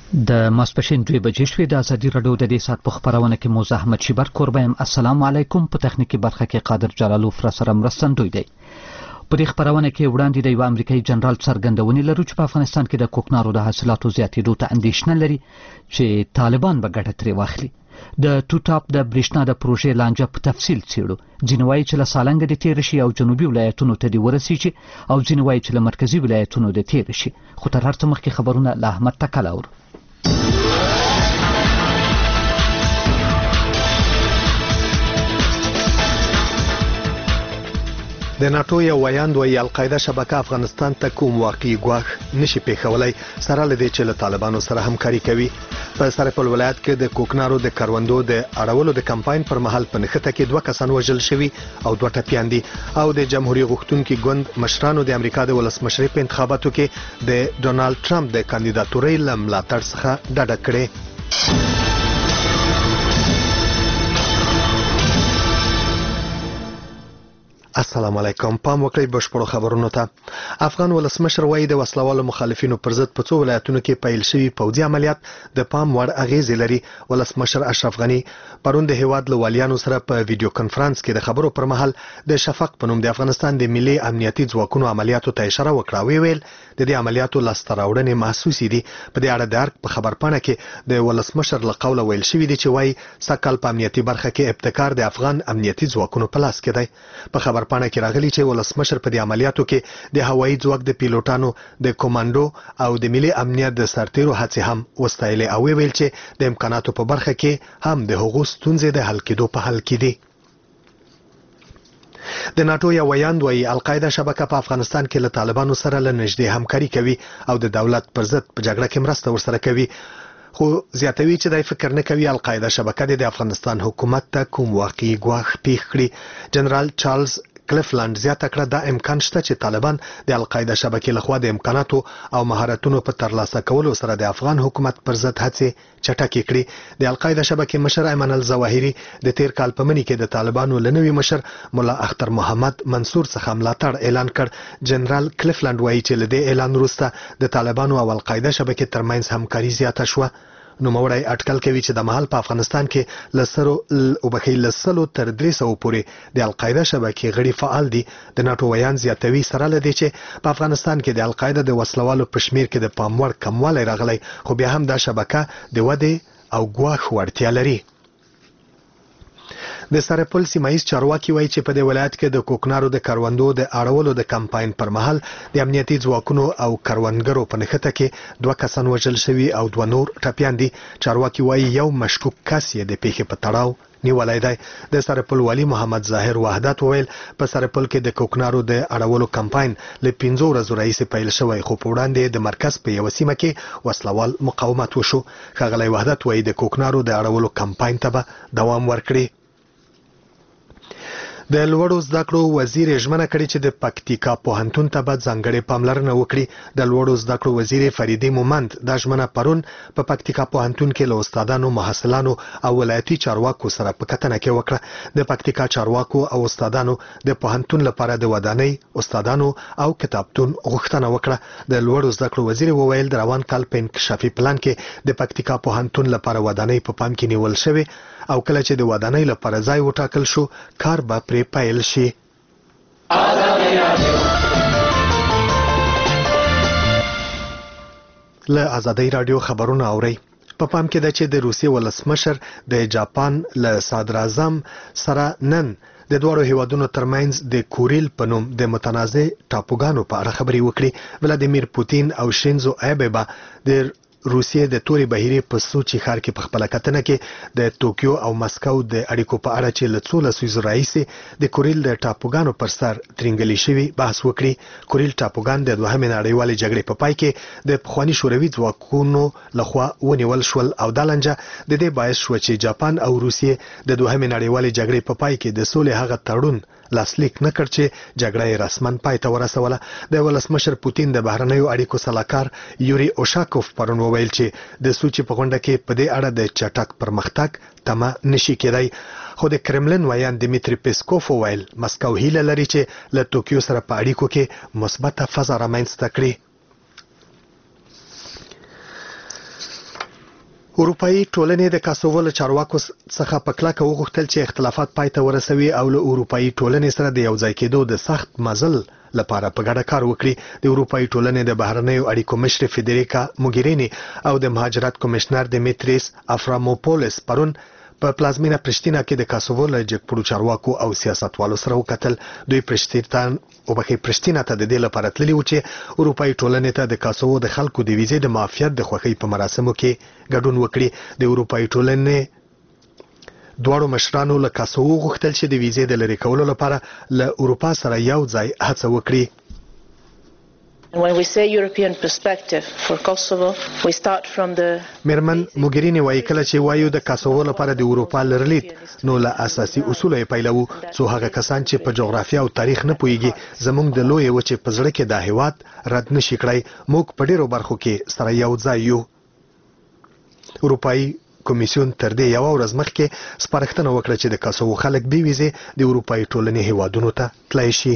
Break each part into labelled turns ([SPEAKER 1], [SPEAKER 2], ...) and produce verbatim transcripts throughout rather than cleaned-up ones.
[SPEAKER 1] د ماسپښین دوه بجې شوې. د ازادي راډیو د دې ساعت په خپرونه کې موزه احمد شیبر کوربه یم. السلام علیکم. په تخنیکي برخه کې قادر جلالوف را سره مرستندوی دی. په دې خپرونه کې وړاندې د یو امریکایي جنرال څرګندونې لرو چې په افغانستان کې د کوکنارو د حاصلاتو زیاتېدو ته اندېښنه لري چې طالبان به ګټه ترې واخلي. د ټو ټاپ د برېښنا د پروژې لانجه په تفصیل څېړو. ځینې وایي چې له سالنګه د تېره شي او جنوبي ولایتونو ته دې ورسېږي او ځینې وایي چې له مرکزي ولایتونو د تېره شي. خو تر هر څه مخکې خبرونه له احمد تکل اورو.
[SPEAKER 2] د ناتو یو ویاند وایي القاعده شبکه افغانستان ته کوم واقعي ګواښ نشي پیښولی سره له دې چې له طالبانو سره همکاري کوي. په سرپل ولایت کې د کوکنارو د کروندو د اړولو د کمپاین پر مهال په نښته کې دوه کسان وژل شوي او دوه ټپیان دي او د جمهوریت غوښتونکي ګوند مشرانو د امریکا د ولسمشرۍ په انتخاباتو کې د ډونالد ټرمپ د کاندیداتورۍ له ملاتړ څخه ډډه کړې. السلام علیکم. پام وکړئ بشپړو خبرونو ته. افغان ولسمشر وایي د وسلوالو مخالفینو پر ضد په څو ولایتونو کې پیل شوي پوځي عملیات د پام وړ اغیزې لري. ولسمشر اشرف غني پرون د هیواد له والیانو سره په ویډیو کانفرنس کې د خبرو پر مهال د شفق په نوم د افغانستان د ملي امنیتي ځواکونو عملیاتو ته اشاره وکړه. وی ویل د دې عملیاتو لاسته راوړنې محسوسې دي. په دې اړه د ارګ په خبرپاڼه کې د ولسمشر له قوله ویل شوي دي چې وایي سږکال په امنیتي برخه کې ابتکار د افغان امنیتي ځواکونو په لاس کې دی. په خبرپاڼه کې راغلي چې ولسمشر په دې عملیاتو کې د هوایي ځواک د پیلوټانو د کمانډو او د ملي امنیت د سرتیرو هڅې هم وستایلې او ویل چې د امکاناتو په برخه کې هم د هغو ستونزې د حل کېدو په حال کې دي. د ناتو یو ویاند وایي القاعده شبکه په افغانستان کې له طالبانو سره له نږدې همکاري کوي او د دولت پر ضد په جګړه کې مرسته ورسره کوي. خو زیاتوي چې دای فکر نه کوي القاعده شبکه د افغانستان حکومت ته کوم واقعي ګواښ پیښ کړي. جنرال چارلز کلیفلند زیاته کړه دا امکان شته چې طالبان د القاعده شبکې لخوا د امکاناتو او مهارتونو په ترلاسه کولو سره د افغان حکومت پر ضد هڅې چټکې کړي. د القاعده شبکې مشر ایمن الظواهري د تیر کال په مني کې د طالبانو له نوي مشر مولا اختر محمد منصور څخه ملاتړ اعلان کړ. جنرال کلیفلند وایي چې له دې اعلان وروسته د طالبانو او القاعده شبکې ترمنځ همکاري زیاته شوه. نوموړی اټکل کوي چې د مهال په افغانستان کې لسرو وبخي لسلو تر درې سوه پورې د القاعده شبکې غړي فعال دي. د ناتو ویان زیاتوي سره لدی چې په افغانستان کې د القاعده د وسلوالو په شمیر کې د پام وړ کموالی راغلی خو بیا هم دا شبکه د ودې او ګواښ وړتیا لري. د سرپل سیمایي چارواکي وایي چې په دې ولایت کې د کوکنارو د کروندو د اړولو د کمپاین پر مهال د امنیتي ځواکونو او کروندګرو په نښته کې دوه کسان وژل شوي او دوه نور ټپیان دي. چارواکي وایي یو مشکوک کس یې د پیښې په تړاو نیولی دی. د سرپل والي محمد ظاهر وحدت وویل په سرپل کې د کوکنارو د اړولو کمپاین له پنځو ورځو راهیسې پیل شوی خو په وړاندې د مرکز په یوه سیمه کې وسلوال مقاومت وشو. ښاغلی وحدت وایي د کوکنارو د اړولو کمپاین ته به دوام ورکړي. د لوړو زده کړو وزیر ژمنه کړې چې د پکتیکا پوهنتون ته به ځانګړې پاملرنه وکړي. د لوړو زده کړو وزیر فریدې مومند دا ژمنه پرون په پکتیکا پوهنتون کې له استادانو محصلانو او ولایتي چارواکو سره په کتنه کې وکړه. د پکتیکا چارواکو او استادانو د پوهنتون لپاره د ودانۍ استادانو او کتابتون غوښتنه وکړه. د لوړو زده کړو وزیر وویل د روان کال په انکشافي پلان کې د پکتیکا پوهنتون لپاره ودانۍ په پام کې نیول شوې او کله چې د ودانۍ لپاره ځای وټاکل شو کار به پرې پیل شي. له ازادۍ راډیو خبرونه اورئ. په پام کې ده چې د روسیې ولسمشر د جاپان له صدراعظم سره نن د دواړو هیوادونو ترمنځ د کوریل په نوم د متنازع ټاپوګانو په اړه خبرې وکړي. ولادیمیر پوتین او شینزو ایبه به د روسیې د تورې بهیرې په سوچي ښار کې په خپله کتنه کې د توکیو او مسکو د اړیکو په اړه چې له څو لسیزو راهیسې د کوریل د ټاپوګانو پر سر ترینګلي شوي بحث وکړي. کوریل ټاپوګان د دوهمې نړیوالې جګړې په پای کې د پخواني شوروي ځواکونو لخوا ونیول شول او دا لانجه د دې باعث شوه چې جاپان او روسیې د دوهمې نړیوالې جګړې په پای کې د سولې هغه تړون لاسلیک نه کړ چې جګړه یې رسما پای ته ورسوله. د ولسمشر پوتین د بهرنیو اړیکو سلاکار یوري اوشاکوف پرون وویل چې د سوچي په غونډه کې په دې اړه د چټک پرمختګ تمه نشي کېدی. خو د کرملن ویان دیمیتری پیسکوف وویل مسکو هیله لري چې له توکیو سره په اړیکو کې مثبته فضا رامنځته کړي. اروپאי ټولنې د کاسوو له چارواکو څخه په کلکه وغوښتل چې اختلافات پای ته ورسوي او له اروپאי ټولنې سره د یوځای کېدو د سخت مزل لپاره په ګډه کار وکړي. د اروپאי ټولنې د بهرنیو اړیکو مشر فدریکا موګرینی او د مهاجرت کمشنر دیمیتریس افراموپولس پرون په پلازمینه پرشتینا کې د کاسوو له جګپړو چارواکو او سیاستوالو سره وکتل. دوی پرشتینا او بخې پرشتینا ته د دې لپاره تللي و چې اروپאי ټولنې ته د کاسوو د خلکو د ویزې د معافیت د خوښۍ په مراسمو کې ګډون وکړي. د اروپאי ټولنې دواړو مشرانو له کاسوو غوښتل چې د ویزې د لرې کولو لپاره له اروپا سره یو ځای هڅه وکړي.
[SPEAKER 3] When we say European perspective for Kosovo, we start from the
[SPEAKER 2] میرمن موګرینی وایي کله چې وایو د کاسوو لپاره د اروپا لرلید نو له اساسي اصولو یې پیلوو څو هغه کسان چې په جغرافیا او تاریخ نه پوهیږي زموږ د لوی وچې په زړه کې دا هیواد رد نشي کړای. موږ په ډیرو برخو کې سره یو ځای یو. اروپאי کمیسیون تر دې یو ورځ مخکې سپارښتنه وکړه چې د کاسوو خلک بې ویزې د اروپאי ټولنې هیوادونو ته تللی شي.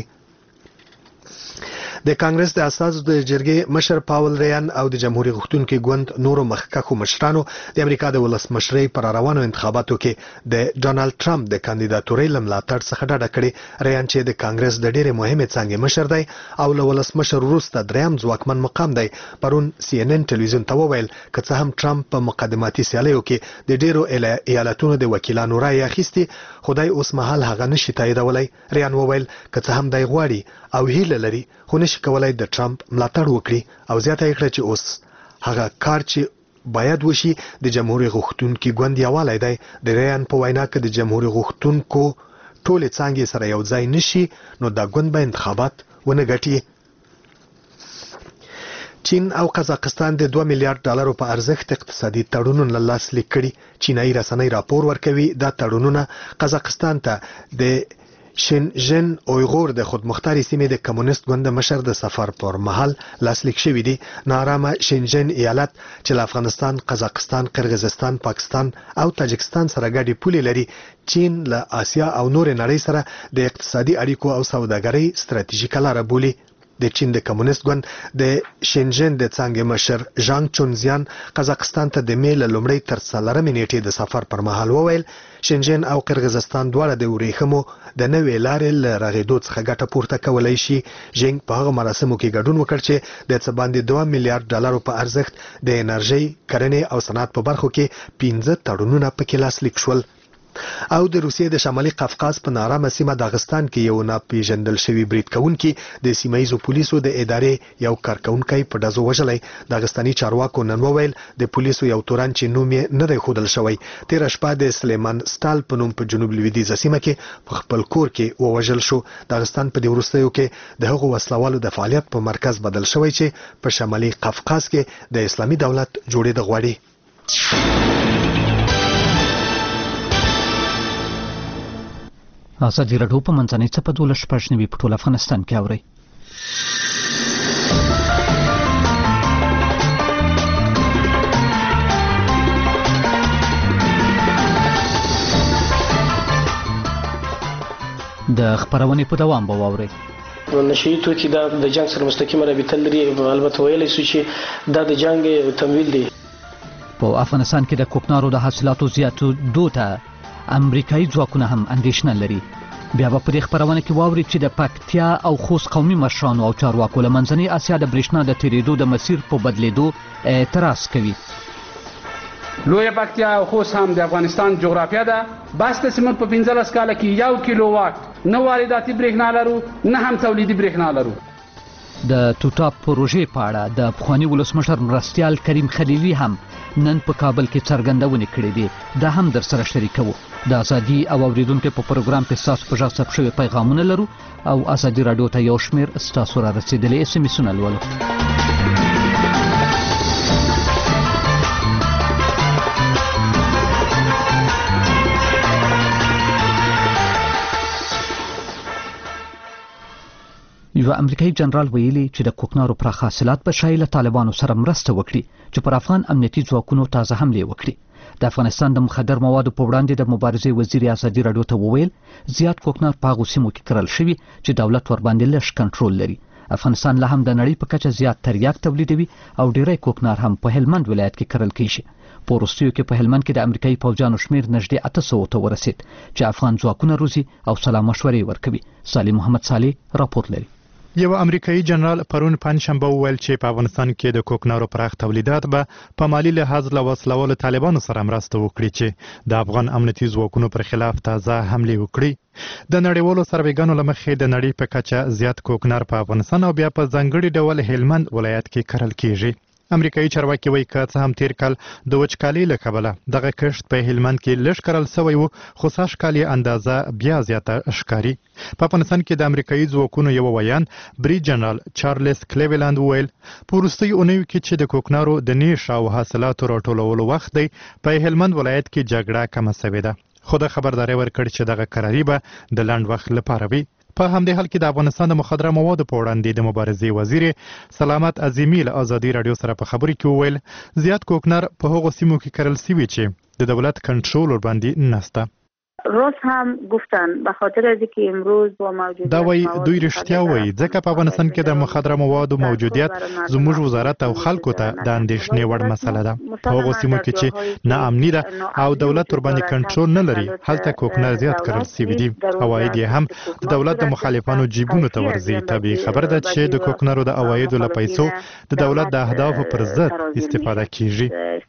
[SPEAKER 2] د کانګرس د اساسو د جرګې مشر پاول ریان او د جمهوریت غوښتونکو ګوند نورو مخکښو مشرانو د امریکا د ولسمشرۍ پر روانو انتخاباتو کې د ډونالد ټرمپ د کاندیداتورۍ لملاتړ څخه ډډه کړې. ریان چې د کانګرس د ډېرې مهمې څانګې مشر دی او له ولسمشر وروسته دریم ځواکمن مقام دی پرون سی ان ان ټلویزیون ته وویل که څه هم ټرمپ په مقدماتي سیالیو کې د ډېرو ایالتونو د وکیلانو رایې اخیستې خدای اوس مهال هغه نشي تاییدولی. ریان وویل که څه هم دی غواړي او هیله لري خو نشي کولای د ټرمپ ملاتړ وکړي او زیاته یې کړه چې اوس هغه کار چې باید وشي د جمهوریت غوښتونکو ګوند یووالی دی. د ریان په وینا کې د جمهوریت غوښتونکو ټولې څانګې سره یو ځای نشي نو دا ګوند به انتخابات ونه ګټي. چین او قزاقستان د دوه میلیارډ ډالرو په ارزښت اقتصادي تړونونه لاسلیک کړي. چینایي رسنۍ راپور ورکوي دا تړونونه قزاقستان ته د شینجن اویغور د خودمختاري سیمې د کمونیست ګوند مشر د سفر پر مهال لاسلیک شوی دی. نارامه شینجن ایالت چې له افغانستان، قزاقستان، قرغیزستان، پاکستان او تاجکستان سره ګډي پولې لري چین له آسیا او نور نړۍ سره د اقتصادي اړیکو او سوداګرۍ ستراتیژیکه لاره بولي. د چین د کمونیست ګوند د شینجن د څانګې مشر ژانګ چونزیان قزاقستان ته د مې له لومړۍ تر څلورمې نیټې د سفر پر مهال وویل شینجن او قرغیزستان دواړه د ورېښمو د نوې لارې له رغېدو څخه ګټه پورته کولی شي. ژینګ په هغه مراسمو کې ګډون وکړ چې د څه باندې دوه میلیارډ ډالرو په ارزښت د انرژۍ، کرنې او صنعت په برخو کې پنځه تړونونه پکې لاسلیک شول. او د روسیې د شمالي قفقاز په نارامه سیمه داغستان کې یو ناپېژندل شوی برید کوونکي د سیمایي پولیسو د ادارې یو کارکونکی په ډزو وژلی. داغستاني چارواکو نن وویل د پولیسو یو تورن چې نوم یې نه دی ښودل شوی تېره شپه د سلیمان سټال په نوم په جنوب لویدیځه سیمه کې په خپل کور کې ووژل شو. داغستان په دې وروستیو کې د هغو وسلوالو د فعالیت په مرکز بدل شوی چې په شمالي قفقاز کې د اسلامي دولت جوړېدل غواړي.
[SPEAKER 1] ازادي راډیو په منځنۍ څپه دولس شپږ نوي په ټول افغانستان کې اوري. د خبرونې په دوام به واورئ.
[SPEAKER 4] نشئی توکي دا د جنگ سره مستقیمه رابطه لري. البته ویلی شو چې دا د جنگ تمویل دی.
[SPEAKER 1] په افغانستان کې د کوکنارو د حاصلاتو زیاتېدو ته امریکایي ځواکونه هم اندېښنه لري. بیا به په دې خبرونه کې واورئ چې د پکتیا او خوست قومي مشرانو او چارواکو له منځنۍ اسیا د برېښنا د تېرېدو د مسیر په بدلېدو اعتراض کوي.
[SPEAKER 5] لویه پکتیا او خوست هم د افغانستان جغرافیه ده. بس د سیمه په پنځلس کاله کې یو کیلو واټ نه وارداتي برېښنا لرو نه هم تولیدي برېښنا لرو.
[SPEAKER 1] د توتا پروژې په اړه د پخواني ولسمشر مرستیال کریم خلیلي هم نن په کابل کې څرګندونې کړې دي. دا هم در سره شریکوو. د ازادي او اوریدونکو په پروګرام کې ستاسو په غږ ثبت شوي پیغامونه لرو او ازادي راډیو ته یو شمېر ستاسو را رسېدلي اس ام اسونه لولو. یو امریکایي جنرال ویلي چې د کوکنارو پراخ حاصلات به شاید له طالبانو سره مرسته وکړي چې پر افغان امنیتي ځواکونو تازه حملې وکړي. د افغانستان د مخدر موادو په وړاندې د مبارزې وزیر ازادي راډیو ته وویل زیات کوکنار په هغو سیمو کې کرل شوي چې دولت ورباندې لږ کنټرول لري. افغانستان لا هم د نړۍ په کچه زیات تریاک تولیدوي او ډیری کوکنار هم په هلمند ولایت کې کرل کیږي. په وروستیو کې په هلمند کې د امریکایي پوځیانو شمیر نږدې اته سوو ته ورسید چې افغان ځواکونه روزي او سلا مشورې ورکوي. صالح محمد صالح راپور لري.
[SPEAKER 6] یو امریکایي جنرال پرون پنځشنبه وویل چې په افغانستان کې د کوکنارو پراخ تولیدات به په مالی لحاظ له وسلوالو طالبانو سره مرسته وکړي چې د افغان امنیتي ځواکونو پر خلاف تازه حملې وکړي. د نړیوالو سروېګانو له مخې د نړۍ په کچه زیات کوکنار په افغانستان او بیا په ځانګړي ډول هلمند ولایت کې کرل کیږي. امریکایي چارواکي وایي که څه هم تیر کال د وچکالۍ له کبله دغه کښت په هلمند کې لږ کرل سوی و، خو سږ کال یې اندازه بیا زیاته ښکاري. په افغانستان کې د امریکایي ځواکونو یو ویان بریج جنرال چارلز کلیولند وویل په وروستیو اونیو کې چې د کوکنارو د نیش او حاصلاتو راټولولو وخت دی په هلمند ولایت کې جګړه کمه سوې ده، خو د خبرداری ورکړ چې دغه قراري به د لنډ وخت لپاره وي. په همدې حال کې د افغانستان د مخدره موادو په وړاندې د مبارزې وزیر سلامت عظیمی له ازادي راډیو سره په خبرو کې وویل زیات کوکنار په هغو سیمو کې کرل سوي چې د دولت کنټرول ورباندې نشته.
[SPEAKER 7] روز هم گفتن به خاطر از اینکه امروز با موجودیت
[SPEAKER 6] دا وایي دوی رښتیا وایي ځکه په افغانستان کې د مخدره موادو موجودیت زموږ وزارت او خلکو ته د اندېښنې وړ مسله ده. په هغو سیمو کې چې ناامني ده او دولت ورباندې کنټرول نه لري هلته کوکنار زیات کرل سوي دي. عواید یې هم د دولت د مخالفانو جیبونو ته ورځي. طبیعي خبره ده چې د کوکنارو د عوایدو له پیسو د دولت د اهدافو پر ضد استفاده کیږي.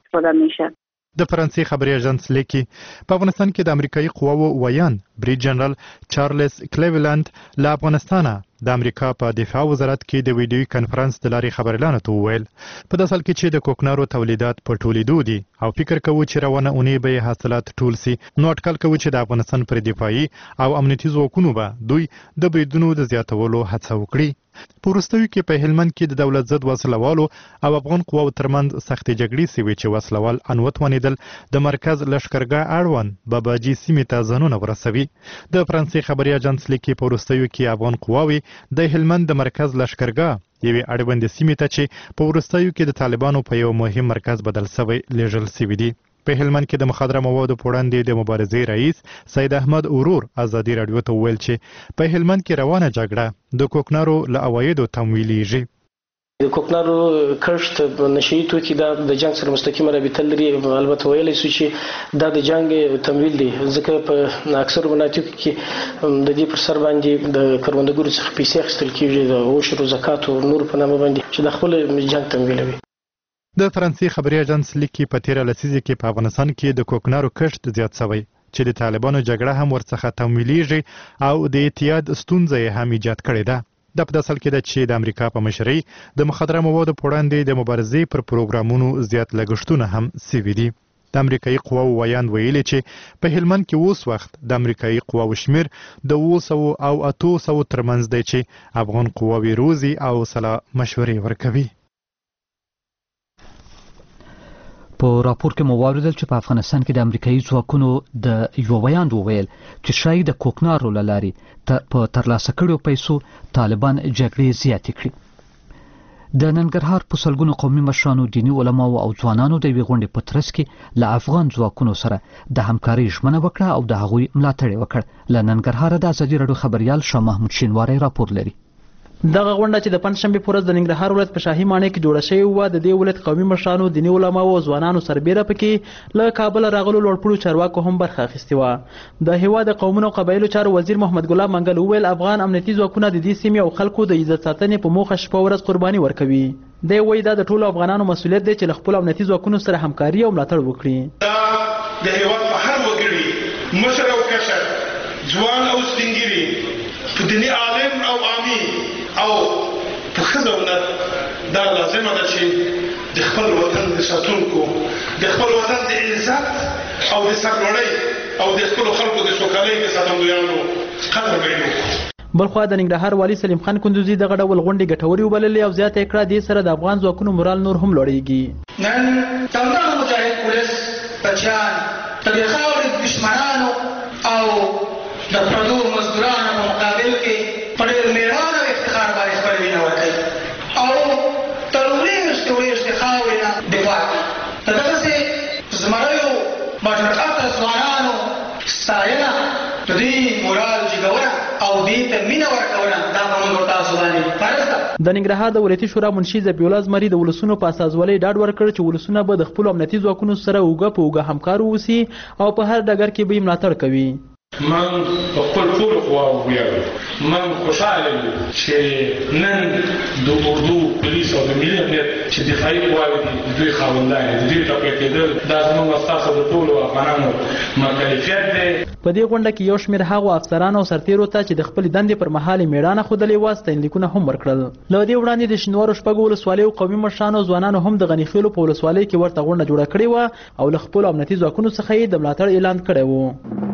[SPEAKER 6] د فرانسې خبري اژانس لیکي په افغانستان کې د امریکایي قواوو ویان بریج جنرال چارلز کلیولند له افغانستانه د امریکا په دفاع وزارت کې د ویډیوي کنفرانس د لارې خبريالانو ته وویل په داسې حال کې چې د کوکنارو تولیدات په ټولیدو دي او فکر کوو چې روانه اونۍ به حاصلات ټول سي، نو اټکل کوو چې د افغانستان پر دفاعي او امنیتي ځواکونو به دوی د بریدونو د زیاتولو هڅه وکړي. په وروستیو کې په هلمند کې د دولت ضد وسلوالو او افغان قواو ترمنځ سختې جګړې سوي چې وسلوال انوت ونیدل د مرکز لښکرګاه اړوند باباجي سیمې ته ځانونه ورسوي. د فرانسې خبري اژانس لیکي په وروستیو کې افغان قواوې د هلمند د مرکز لښکرګاه یوې اړوندې سیمې ته چې په وروستیو کې د طالبانو په یو مهم مرکز بدل سوی لیږل سوي دي. په هلمند کې د مخدره موادو په وړاندې د مبارزې رئیس سید احمد اورور ازادي راډیو ته وویل چې په هلمند کې روانه جګړه د کوکنارو له عوایدو تمویلیږي.
[SPEAKER 4] د کوکنارو کښت نشئی توکي دا د جنگ سره مستقیمه رابطه لري. البته ویلی سو چې دا د جنگ تمویل دی ځکه په اکثر مناطقو کې د دې پر سر باندې د کروندګرو څخه پیسې اخیستل کیږي د عشر او زکات او نور په نامه باندې چې د خپل جنگ تمویلوي.
[SPEAKER 6] د فرانسې خبري اژانس لیکي په تیره لسیزه کې په افغانستان کې د کوکنارو کښت زیات شوی چې د طالبانو جګړه هم ورڅخه تمویلیږي او د اتحاد ستونزه هم ایجاد کړې ده. د په داسې حال کې ده چې د امریکا په مشرۍ د مخدره موادو په وړاندې د مبارزې پر پروګرامونو زیات لګښتونه هم سوي دي. د امریکایي قواو ویان ویلي چې په هلمند کې اوس وخت د امریکایي قواو شمیر د اوه سوو او اتو سوو ترمنځ دی چې افغان قواوې روزي او سلا مشورې ورکوي.
[SPEAKER 1] په راپور کې مو واوریدل چې په افغانستان کې د امریکایي ځواکونو د یو ویان وویل چې شاید د کوکنارو له لارې په ترلاسه کړو پیسو طالبان جګړې زیاتې کړي. د ننګرهار په سلګونو قومي مشرانو، دیني علماو او ځوانانو د یوې غونډې په ترڅ کې له افغان ځواکونو سره د همکارۍ ژمنه وکړه او د هغوی ملاتړ یې وکړ. له ننګرهاره د ازادي راډیو خبريال شاه محمود شینواری راپور لري.
[SPEAKER 8] دغه غونډه چې د پنځشنبې په ورځ د ننګرهار ولایت په شاهي ماڼۍ کې جوړه شوې وه د دې ولایت قومي مشرانو، دیني علماو او ځوانانو سربیره پکې له کابله راغلو لوړپوړو چارواکو هم برخه اخیستې وه. د هېواد د قومونو او قبایلو چارو وزیر محمد ګلاب منګل وویل افغان امنیتي ځواکونه د دې سیمې او خلکو د عزت ساتنې په موخه شپه ورځ قرباني ورکوي. دی وایي دا د ټولو افغانانو مسؤلیت دی چې له خپلو امنیتي ځواکونو سره همکاري او ملاتړ وکړي.
[SPEAKER 9] دا د هېواد په هر وګړي مشر او کشر، ځوان او سپینګیري، دیني عالم او عامي او په ښځه ونر دا لازمه ده چې د خپل وطن د ساتونکو، د خپل وطن د عزت او د سرلوړۍ او د خپلو خلکو د سوکالۍ د ساتندویانو قدر وکړو.
[SPEAKER 8] بلخوا د ننګرهار والي سلیم خان کندوزي دغه ډول غونډې ګټورې وبللې او زیاته یې کړه دې سره د افغان ځواکونو مورال نور هم لوړیږي.
[SPEAKER 9] نن دغه مجاهد پولیس بچیان د دې خاورې دشمنانو او د پردو مزدورانو په مقابل کې په ډېر مېړانه او افتخار باندې خپله وینه ورکوي او تر وریځو وریځو خاورې نه دفاع کوي. د دغسې زمریو باجرقته ځوانانو ستاینه د دوی مورال جګونه او دې ته مینه ورکونه دا په موږ تاسو باندې فرض ده.
[SPEAKER 8] د ننګرهار د ولایتي شورا منشي ذبیح الله زمري د ولسونو په اساسوالۍ ډاډ ورکړ چې ولسونه به د خپلو امنیتي ځواکونو سره اوږه په اوږه همکار واوسي او په هر ډګر کې به یې ملاتړ کوي.
[SPEAKER 10] من په خپل ټولو قواو ویاړم. من خوشحاله یم چې نن د اردو پولیس او د ملي امنیت چې دفاعي قواوې دي د دوی خاوندان دي، د دوی ټاکل کېدل دا زموږ او ستاسو د ټولو افغانانو مکلفیت دی.
[SPEAKER 8] په دې غونډه کې یو شمېر هغو افسرانو او سرتیرو ته چې د خپلې دندې پر مهال یې مېړانه ښودلې وه ستاینلیکونه هم ورکړل. له دې وړاندې د شینوارو شپږو ولسوالیو قومي مشرانو ځوانانو هم د غنیخیلو په ولسوالۍ کې ورته غونډه جوړه کړې وه او له خپلو امنیتي ځواکونو څخه یې د ملاتړ اعلان کړی و.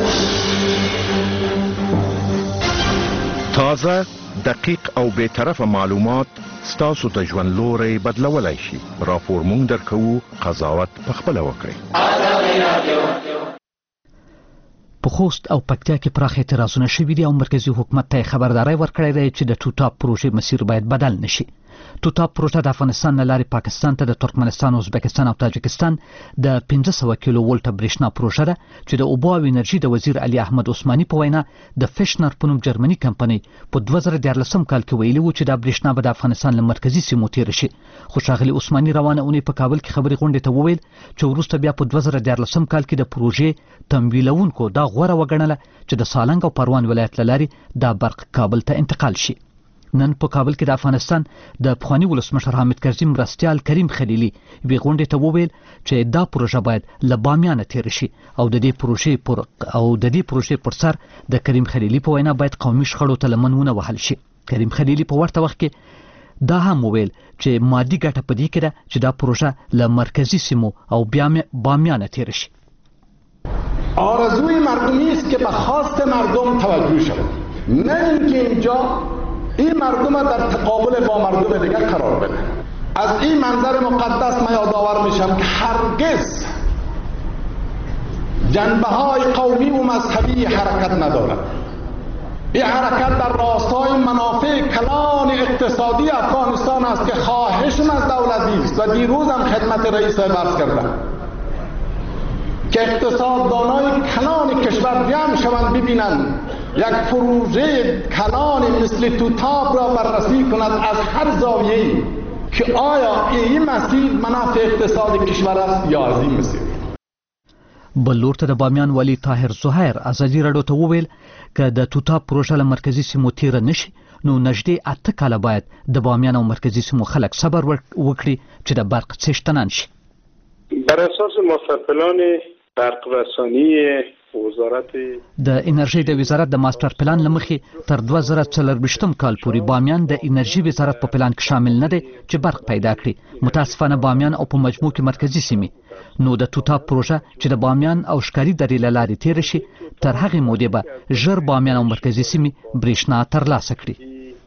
[SPEAKER 11] تازه، دقیق او بی‌طرفه معلومات ستاسو د ژوند لوری بدلولی شي. راپور مونږ درکوو، قضاوت پخپله وکړئ.
[SPEAKER 1] په خوست او پکتیا کې پراخ اعتراضونه شوي دي او مرکزی حکومت ته خبرداری ورکړی دی چې د ټوټاپ پروژې مسیر باید بدل نشي. ټوټاپ پروژه د افغانستان نه لارې پاکستان ته د ترکمنستان، ازبکستان او تاجکستان د پنځه سوه کیلو ولټه برېښنا پروژه ده چې د اوبو او انرژي د وزیر علي احمد عثماني په وینا د فشنر په نوم جرمني کمپنۍ په دوه زره دیارلسم کال کې ویلي و چې دا برېښنا به د افغانستان له مرکزي سیمو تېره شي. خو ښاغلي عثماني روانه اونۍ په کابل کې خبري غونډې ته وویل چې وروسته بیا په دوه زره دیارلسم کال کې د پروژې تمویلونکو دا غوره وګڼله چې د سالنګ او پروان ولایت له لارې دا برق کابل ته انتقال شي. نن په کابل کې د افغانستان د پخواني ولسمشر حامد کرزي مرستیال کریم خلیلي یوې غونډې ته وویل چې دا پروژه باید له بامیانه تېره شي او د دې پروژې پر او د دې پروژې پر سر د کریم خلیلي په وینا باید قومي شخړو ته لمن ونه وهل شي. کریم خلیلي په ورته وخت کې دا هم وویل چې مادي ګټه په دې کې ده چې دا پروژه له مرکزی سیمو او بامیانه تېره شي.
[SPEAKER 12] آرزوی مردمی است که به خواست مردم توجه شود، نه اینکه اینجا این مردم در تقابل با مردم دیگر قرار بده. از این منظر مقدس من یادآور میشم که هرگز جنبه های قومی و مذهبی حرکت ندارد. این حرکت در راستای منافع کلان اقتصادی افغانستان است که خواهشم از دولتی است و دیروز هم خدمت رئیس عرض کردم که اقتصاددانای کلان کشور جمع شوند ببینند یک پروژه کلان مثل توتاپ را بررسی کند از هر زاویه‌ای که آیا این مسیر منافع اقتصاد کشور است یا از این مسیر.
[SPEAKER 1] بل لور ته د بامیان ولی طاهر زهیر ازادي راډیو ته وویل که د توتاپ پروژه له مرکزی سیمو تیره نشي نو نږدې اته کاله باید د بامیان او مرکزی سیمو خلک صبر وکړي چې د برق څښتنان شي.
[SPEAKER 13] بر اساس ماستر پلان برق رسانی وزارت
[SPEAKER 1] د انرژي د وزارت د ماستر پلان لمخې تر دوه زره څلرویشتم کال پورې بامیان د انرژي وزارت په پلان کې شامل نه دی چې برق پیدا کړي. متاسفانه بامیان او په مجموع کې مرکزی سیمې نو د توتاپ پروژه چې د بامیان او شکاري درې له لارې تېره شي تر هغې مودې به ژر بامیان او مرکزی سیمې برېښنا ترلاسه کړي.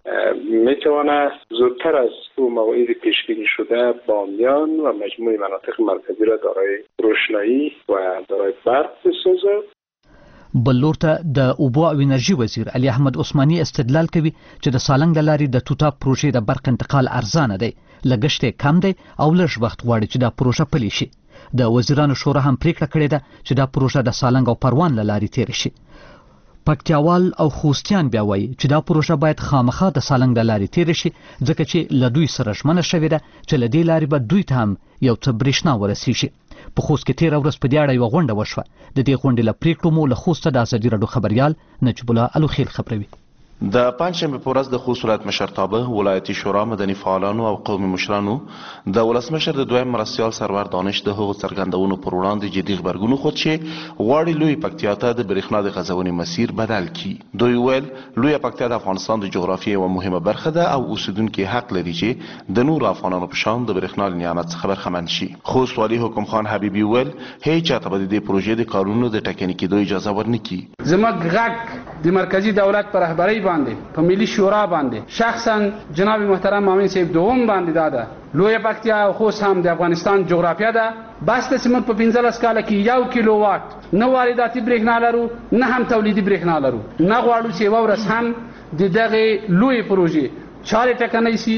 [SPEAKER 13] میتواند زودتر از او مواعید پیش بینی شده بامیان و مجموع مناطق مرکزی را دارای روشنایی و دارای برق بسازد.
[SPEAKER 1] بل لور ته د اوبو او انرژي وزیر علي احمد عثماني استدلال کوي چې د سالنګ له لارې د توتاپ پروژې د برق انتقال ارزانه دی، لګښت یې کم دی او لږ وخت غواړي چې دا پروژه پلي شي. د وزیرانو شورا هم پریکړه کړې ده چې دا پروژه د سالنګ او پروان له لارې تېره شي. پکتیاوال او خوستیان بیا وایي چې دا پروژه باید خامخا د سالنګ د لارې تېره شي ځکه چې له دوی سره ژمنه شوې ده چې له دې لارې به دوی ته هم یو څه برېښنا ورسیږي. په خوست کې تېره ورځ په دې اړه یوه غونډه وشوه. د دې غونډې له پریکړو مو له خوسته د ازادي راډیو خبریال نجیب الله الوخیل خبروي.
[SPEAKER 14] د پنجشنبه په ورځ د خوست ولایت مشرتابه، ولایتي شورا، مدني فعالانو او قومي مشرانو د ولسمشر د دویم مرستیال سرور دانش د هغو څرګندونو پر وړاندې جدي غبرګون وښود چې غواړي لوی پکتیا ته د برېښنا د غځونې مسیر بدل کړي. دوی ویل لویه پکتیا د افغانستان د جغرافیې یوه مهمه برخه ده او اوسیدونکي حق لري چې د نورو افغانانو په شان د برېښنا له نعمت څخه برخمن شي. خوست والي حکم خان حبیبي ویل هیڅ چاته به د دې پروژې د کارونو د ټکني کېدو اجازه ورنه کړي.
[SPEAKER 5] زموږ غږ د مرکزی دولت پر رهبرۍ باندې په ملي شورا باندې شخصا جناب محترم مامین صاحب دوم باندې داده لویه پکتیا او خوست هم د افغانستان جغرافیه ده. بس د سیمه په پنځلس کاله کې یو کیلو واټ نه وارداتي برېښنا لرو نه هم تولیدي برېښنا لرو. نه غواړو چې یوه ورځ هم د دغې لویې پروژې چارې ټکنۍ سي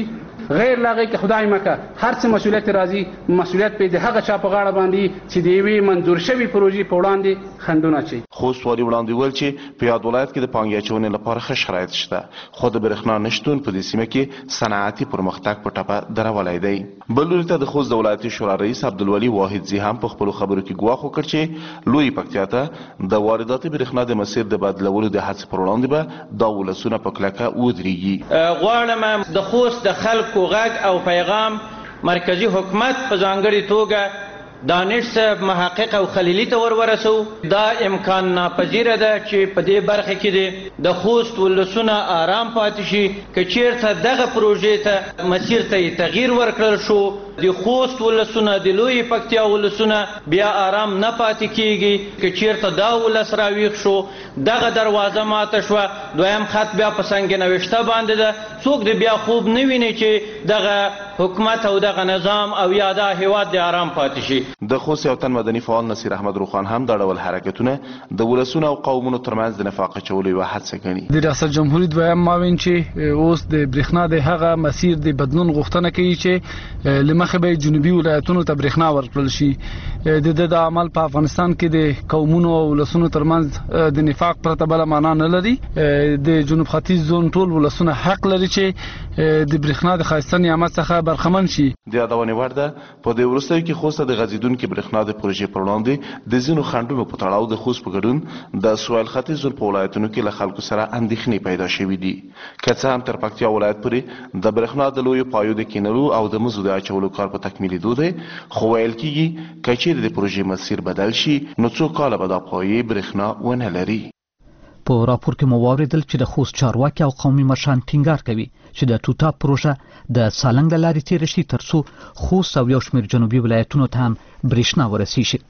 [SPEAKER 5] غیر لاغې کې خدای مکه هر څه مسؤلیت راځي مسؤلیت په د هغه چا په غاړه باندې چې د یوې منظور شوي پروژې په وړاندې خنډونه اچوي.
[SPEAKER 14] خوست والي وړاندې وویل چې په یاد ولایت کې د پانګې اچونې لپاره ښه شرایط شته خو د برېښنا نشتون په دې سیمه کې صنعتي پرمختګ په ټپه درولی دی. بل لوري ته د خوست د ولایتي شورا رئیس عبدالولي واحدزي هم په خپلو خبرو کې ګواښ وکړ چې لویې پکتیا ته د وارداتي برېښنا د مسیر د بدلولو د هڅې پر وړاندې به دا ولسونه په کلکه ودرېږي.
[SPEAKER 15] غواړم د خوست د خلکو غږ او پیغام مرکزی حکومت په ځانګړې توګه دانش صاحب محقق او خلیلي ته ور ورسو. دا امکان ناپذیره ده چې په دې برخه کې د خوست ولسونه آرام پاتې شي که چیرته دغه پروژې ته مسیر ته تغییر ورکړل شو د خوست ولسونه د لوی پکتیا ولسونه بیا آرام نه پاتې کیږي که چیرته دا ولس راویښ شو دغه دروازه ماته شوه دویم خط بیا په سنگ نوشته باندې ده څوک د بیا خوب نه ویني چې دغه حکومت او دغه نظام او یا دا هیواد د آرام پاتې شي.
[SPEAKER 14] د خوست یو تن مدني فعال نصیر احمد روخان هم دا ډول حرکتونه د ولسونو او قومونو ترمنځ د نفاق اچولو یوه هڅه ګڼي.
[SPEAKER 16] د ریاست جمهوریت دویم معاون چې اوس د برېښنا د هغه مسیر د بدلون غوښتنه کوي چې له مخې به جنوبي ولایتونو ته برېښنا ورکړل شي. د د عمل په افغانستان کې د قومونو او ولسونو ترمنځ د نفاق پرته بله معنا نه لري. د جنوب ختیځ زون ټول ولسونه حق لري چې د برېښنا د ښایسته نعمت څخه برخمن شي.
[SPEAKER 14] د یادونې وړ ده په دې وروستیو کې خوست د غځېدونکي برېښنا د پروژې پر وړاندې د ځینو خنډونو په تړاو د خوست په ګډون د سویل ختیځ زون په ولایتونو کې له خلکو سره اندېښنې پیدا شوي دي. که څه هم تر پکتیا ولایت پورې د برېښنا د لویو پایو د کینلو او د مزو د اچولو کار په تکمیلېدو دی خو ویل کېږي که چیرې د پروژې مسیر بدل شي نو څو کاله به دا پایې برېښنا ونه لري.
[SPEAKER 1] په راپور کې مو واورېدل چې د خوست چارواکي او قومي مشران ټینګار کوي چې د ټوټا پروژه د سالنګ له لارې تېره شي ترڅو خوست او یو شمېر جنوبي ولایتونو ته هم برېښنا ورسیږي.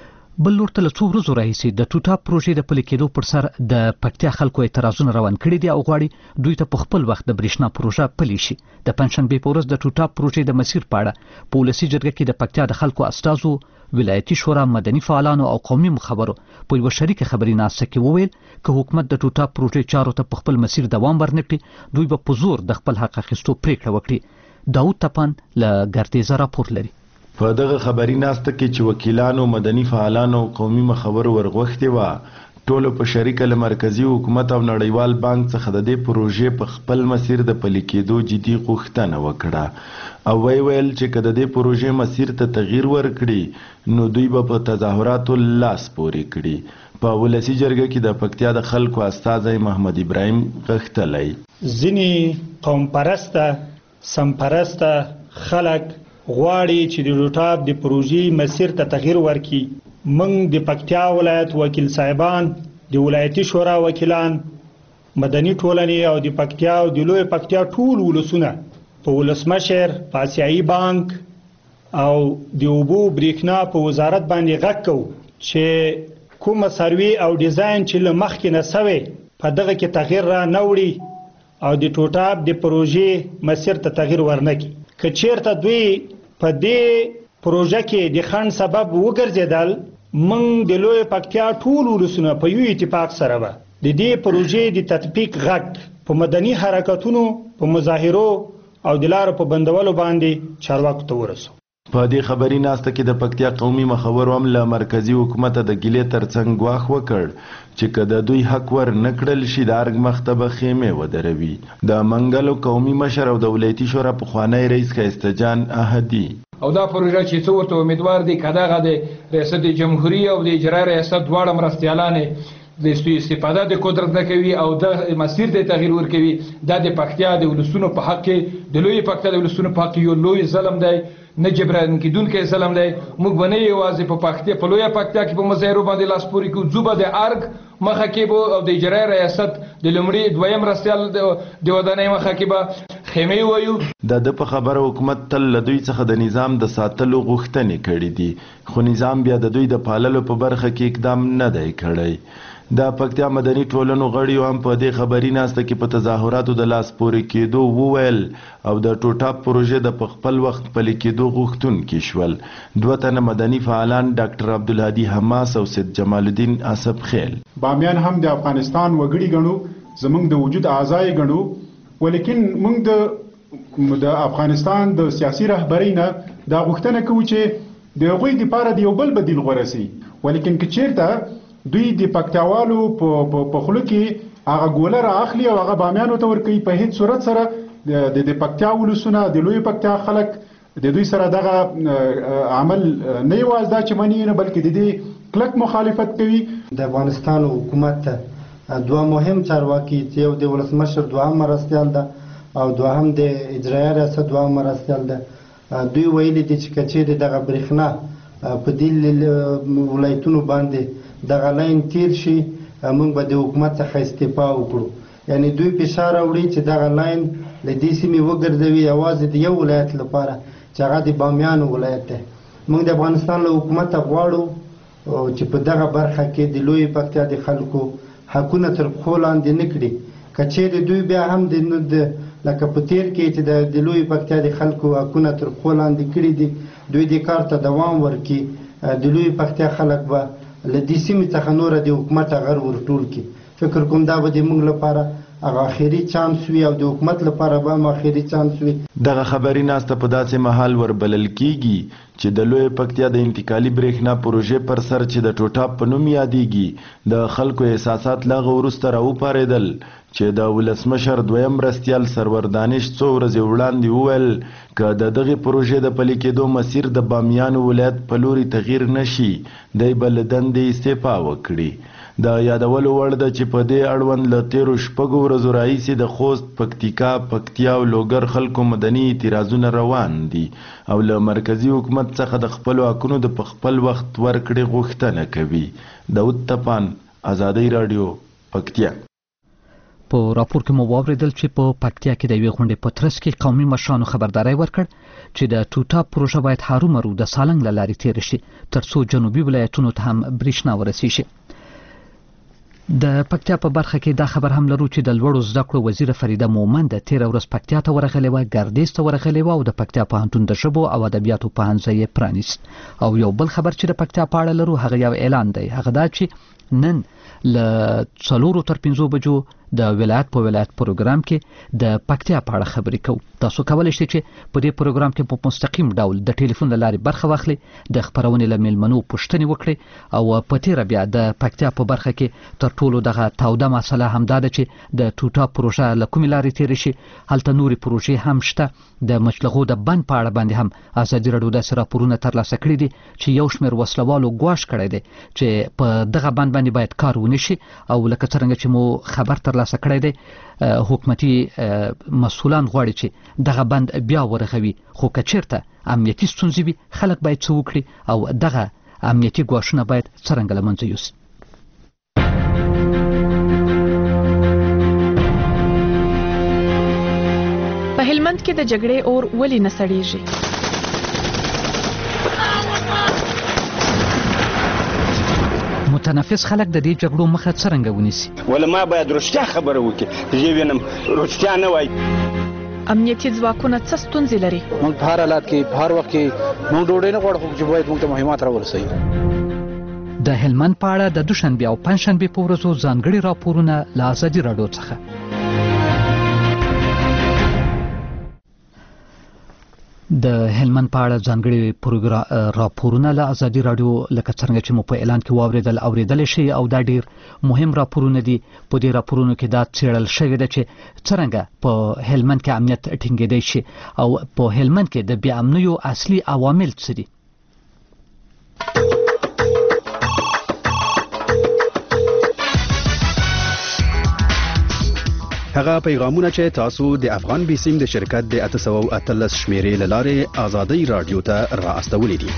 [SPEAKER 1] بل لور ته له څو ورځو راهیسې د ټوټا پروژې د پلي کېدو پر سر د پکتیا خلکو اعتراضونه روان کړي دي او غواړي دوی ته په خپل وخت د برېښنا پروژه پلي شي. د پنجشنبې په ورځ د ټوټا پروژې د مسیر په اړه په ولسي جرګه کې د پکتیا د خلکو استازو ولایتي شورا مدني فعالانو او قومي مخبرو په یوه شریکه خبري ناسته کې وویل که حکومت د ټوټا پروژې چارو ته په خپل مسیر دوام ورنکړي دوی به په زور د خپل حق اخیستو پریکړه وکړي. داود تپان له ګردیزه راپور لري.
[SPEAKER 17] په دغه خبري ناسته کې چې وکیلانو مدني فعالانو او قومي مخبرو ورغوښتي وه ټولو په شریکه له مرکزي حکومت او نړیوال بانک څخه د دې پروژې په خپل مسیر د پلي کېدو جدي غوښتنه وکړه او وی ویل چې که د دې پروژې مسیر ته تغییر ورکړي نو دوی به په تظاهراتو لاس پورې کړي. په ولسي جرګه کې د پکتیا د خلکو استازی محمد ابراهیم غښتلی
[SPEAKER 18] ځینې قوم پرسته سم پرسته خلک غواړي چې د ټوټا د پروژې مسیر ته تغییر ورکړي. موږ د پکتیا ولایت وکیل صاحبان د ولایتي شورا وکیلان مدني ټولنې او د پکتیا او د لوی پکتیا ټول ولسونه په ولسمشر په آسیایي بانک او د اوبو برېښنا په وزارت باندې غږ کوو چې کومه سروي او ډیزاین چې له مخکې نه سوی په دغه کې تغییر را نه وړي او د ټوټا د پروژې مسیر ته تغییر ورنکړي. که چیرته دوی په دې پروژه کې د خنډ سبب وګرځېدل موږ د لوی پکتیا ټول ولسونه په یو اتفاق سره به د دې پروژې د تطبیق غږ په مدني حرکتونو په مظاهرو او د لارو په بندولو باندې چارواکو ته ورسو.
[SPEAKER 17] په دې خبري ناسته کې د پکتیا قومي مخبر هم له مرکزي حکومت د ګیلې ترڅنګ ګواښ وکړ چې که د دوی حق ور نه کړل شي د ارګ مخ ته به خیمې ودروي. د منګلو قومي مشر او د ولایتي شورا پخوانی رئیس ښایسته جان احدي
[SPEAKER 19] او دا پروژه چې څه ورته امیدوار دي که دغه د ریاست جمهوریت او د اجرا ریاست دواړه مرستیالانې د استفاده د قدرت نه کوي او د مسیر د تغییر ورکوي دا د پکتیا د ولسونو په حق کې د لوی پکتیا د ولسونو په حق کې یو لوی ظلم دی نه جبران کېدونکی ظلم دی. موږ به نه یوازې په پکتیا په لویه پکتیا کې په مظاهرو باندې لاس پورې کوو ځو به د ارګ مخه کې به او د اجرا ریاست د لومړي دویم مرستیال د ودانۍ مخه کې به خیمې وایو.
[SPEAKER 17] د ده په خبره حکومت تل له دوی څخه د نظام د ساتلو غوښتنې کړي دي خو نظام بیا د دوی د پاللو په برخه کې اقدام نه دی کړی. د پکتیا مدني ټولنو غړیو هم په دې خبري ناسته کې په تظاهراتو د لاس پورې کېدو وویل او د ټوټا پروژې د په خپل وخت پلي کېدو غوښتونکي شول. دوه تنه مدني فعالان ډاکټر عبدالهادي حماس او سید جمال الدین اسب خیل
[SPEAKER 20] بامیان هم د افغانستان وګړي ګڼو زمونږ د وجود اعضای ګڼو ولیکن موږ د د افغانستان د سیاسي رهبرۍ نه دا غوښتنه کوي چې د هغوی دپاره د یو بل بدیل غوره سي، ولیکن که چیرته دوی د پکتیاوالو په خوله کې هغه ګوله رااخلي او هغه بامیانو ته ورکوي، په هیڅ صورت سره د پکتیا ولسونه د لوی پکتیا خلک د دوی سره دغه عمل نه یوازې دا چې مني نه بلکې د دې کلک مخالفت کوي.
[SPEAKER 21] د افغانستان حکومت ته دوه مهم چارواکي چې یو د ولسمشر دوهم مرستیال ده او دوهم د اجرایه ریاست دوهم مرستیال ده، دوی ویلي دي چې که چیرې دغه برېښنا په دې ولایتونو باندې دغه لاین تیر شي موږ به د حکومت څخه استعفا وکړو. یعنی دوی فشار راوړي چې دغه لاین له دې سیمې وګرځوي یوازې د یو ولایت لپاره چې هغه د بامیانو ولایت دی. موږ د افغانستان له حکومته غواړو چې په دغه برخه کې د لوی پکتیا د خلکو حقونه تر پښو لاندې نه کړي. که چیرې دوی بیا هم د لکه په تیر کې چې د لوی پکتیا د خلکو حقونه تر پښو لاندې کړي دي، دوی دې کار ته دوام ورکړي، د لوی پکتیا خلک به له دې سیمې څخه نوره د حکومت غر ورټول کړي. فکر کوم دا به د موږ لپاره هغه اخري چانس وي او د حکومت لپاره به هم اخري چانس وي.
[SPEAKER 17] دغه خبري ناسته په داسې مهال وربلل کیږي چې د لوی پکتیا د انتقالي برېښنا پروژې پر سر چې د ټوټا په نوم یادېږي د خلکو احساسات لا غو وروسته راوپارېدل چې د ولسمشر دویم مرستیال سرور دانش څو ورځې وړاندې وویل که د دغې پروژې د پلي کېدو مسیر د بامیانو ولایت په لوري تغییر نشي دی به له دندې استعفا وکړي. د یادولو وړ ده چې په دې اړوند له تیرو شپږو ورځو راهیسې د خوست، پکتیکا، پکتیا او لوګر خلکو مدني اعتراضونه روان دي او له مرکزي حکومت څخه د خپلو حقونو د په خپل وخت ورکړې غوښتنه کوي. داود تپان، ازادۍ راډیو، پکتیا.
[SPEAKER 1] په راپور کې مو واوریدل چې په پکتیا کې د یوې غونډې په ترڅ کې قومي مشرانو خبرداری ورکړ چې د ټوټا پروژه باید هرومرو د سالنګ له لارې تېره شي ترڅو جنوبي ولایتونو ته هم برېښنا ورسیږي. د پکتیا په برخه کې دا خبر هم لرو چې د لوړو زده کړو وزیر فریده مومند تېره ورځ پکتیا ته ورغلې وه، ګردیز ته ورغلې وه او د پکتیا پوهنتون د ژبو او ادبیاتو پوهنځی یې پرانیست. او یو بل خبر چې د پکتیا په اړه لرو هغه یو اعلان دی، هغه دا چې نن له څلورو تر پنځو بجو د ولایت په ولایت پروګرام کې د پکتیا په اړه خبرې کوو. تاسو کولی شئ چې په دې پروګرام کې په مستقیم ډول د ټلیفون له لارې برخه واخلئ، د خپرونې له میلمنو پوښتنې وکړئ او په تیره بیا د پکتیا په برخه کې تر ټولو دغه توده مسله همدا ده چې د ټوټا پروژه له کومې لارې تېرې شي. هلته نورې پروژې هم شته. د مچلغو د بند په اړه باندې هم ازادي راډیو داسې راپورونه ترلاسه کړي دي چې یو شمېر وسلوالو ګواښ کړی دی چې په دغه بند باندې باید کار ونه شي او لکه څرنګه چې مو خبر ترلاسه کړی دی حکومتي مسؤلان غواړي چې دغه بند بیا ورغوي، خو که چیرته امنیتي ستونزې وي خلک باید څه وکړي او دغه امنیتي ګواښونه باید څرنګه له منځه یوسي.
[SPEAKER 22] په هلمند کې د جګړې اور ولې نه سړیږي؟
[SPEAKER 1] متنفس خلک د دې جګړو مخه څرنګه ونیسي؟
[SPEAKER 23] ولې ما باید رښتیا خبره وکړي، زه وینم رښتیا نه وایي.
[SPEAKER 22] امنیتي ځواکونه څه ستونزې لري؟
[SPEAKER 24] موږ په هر حالات کې په هر وخت کې موږ ډوډۍ نه غواړو چې باید موږ ته مهمات راورسوي.
[SPEAKER 1] د هلمند په اړه د دوشنبې او پنجشنبې په ورځو ځانګړي راپورونه له ازادي راډیو څخه. د هلمند په اړه ځانګړي راپورونه له ازادي راډیو لکه څرنګه چې مو په اعلان کې واوریدل اوریدلی شي او دا ډیر مهم راپورونه دي. په دې راپورونو کې دا څیړل شوې ده چې څرنګه په هلمند کې امنیت ټینګېدی شي او په هلمند کې د بې امنیو اصلي عوامل څه دي.
[SPEAKER 25] هغه پیغامونه چې تاسو د افغان بیسیم د شرکت د اته سوه او اتلس شمیرې له لارې ازادۍ راډیو ته را استولی دي.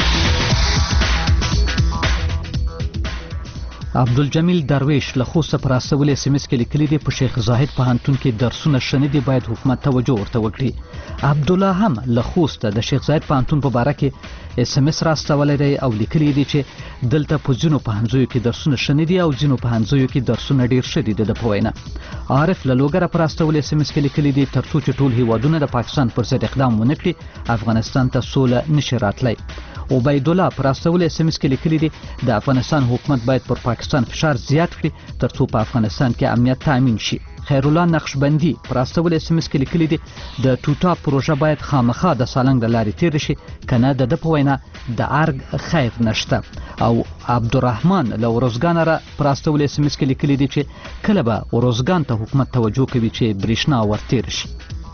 [SPEAKER 1] عبدالجمیل درویش له خوسته پر استولې اس ام اس کې لیکلي دي په شیخ زاهد پوهنتون کې درسونه شنه دي، باید حکومت توجه ورته وکړي. عبدالله هم له خوسته د شیخ زاهد پوهنتون په باره کې اس ام اس را استولی دی او لیکلي دي چې دلته په ځینو پوهنځیو کې درسونه شنه دي او ځینو پوهنځیو کې درسونه ډیر ښه دي. د په وینا عارف له لوګره پر استولې اس ام اس کې لیکلي دي ترڅو چې ټول هیوادونه د پاکستان پر ضد اقدام ونه کړي افغانستان ته سوله نشي راتلی. عبید الله پر استولې اس ام اس کې لیکلي دي د افغانستان حکومت باید پر پاکستان فشار زیات کړي ترڅو په افغانستان کې امنیت تامین شي. خیر الله نقشبندي پر استول اس ام اس کې لیکلي دي د ټوټا پروژه باید خامخا د سالنګ د لارې تیر شي کنه د د په وینا د ارګ خیر نشته. او عبدالرحمن له ورزګان را پر استول اس ام اس کې لیکلي دي چې کله به ورزګان ته حکومت توجه کوي چې برېښنا ورتیر شي.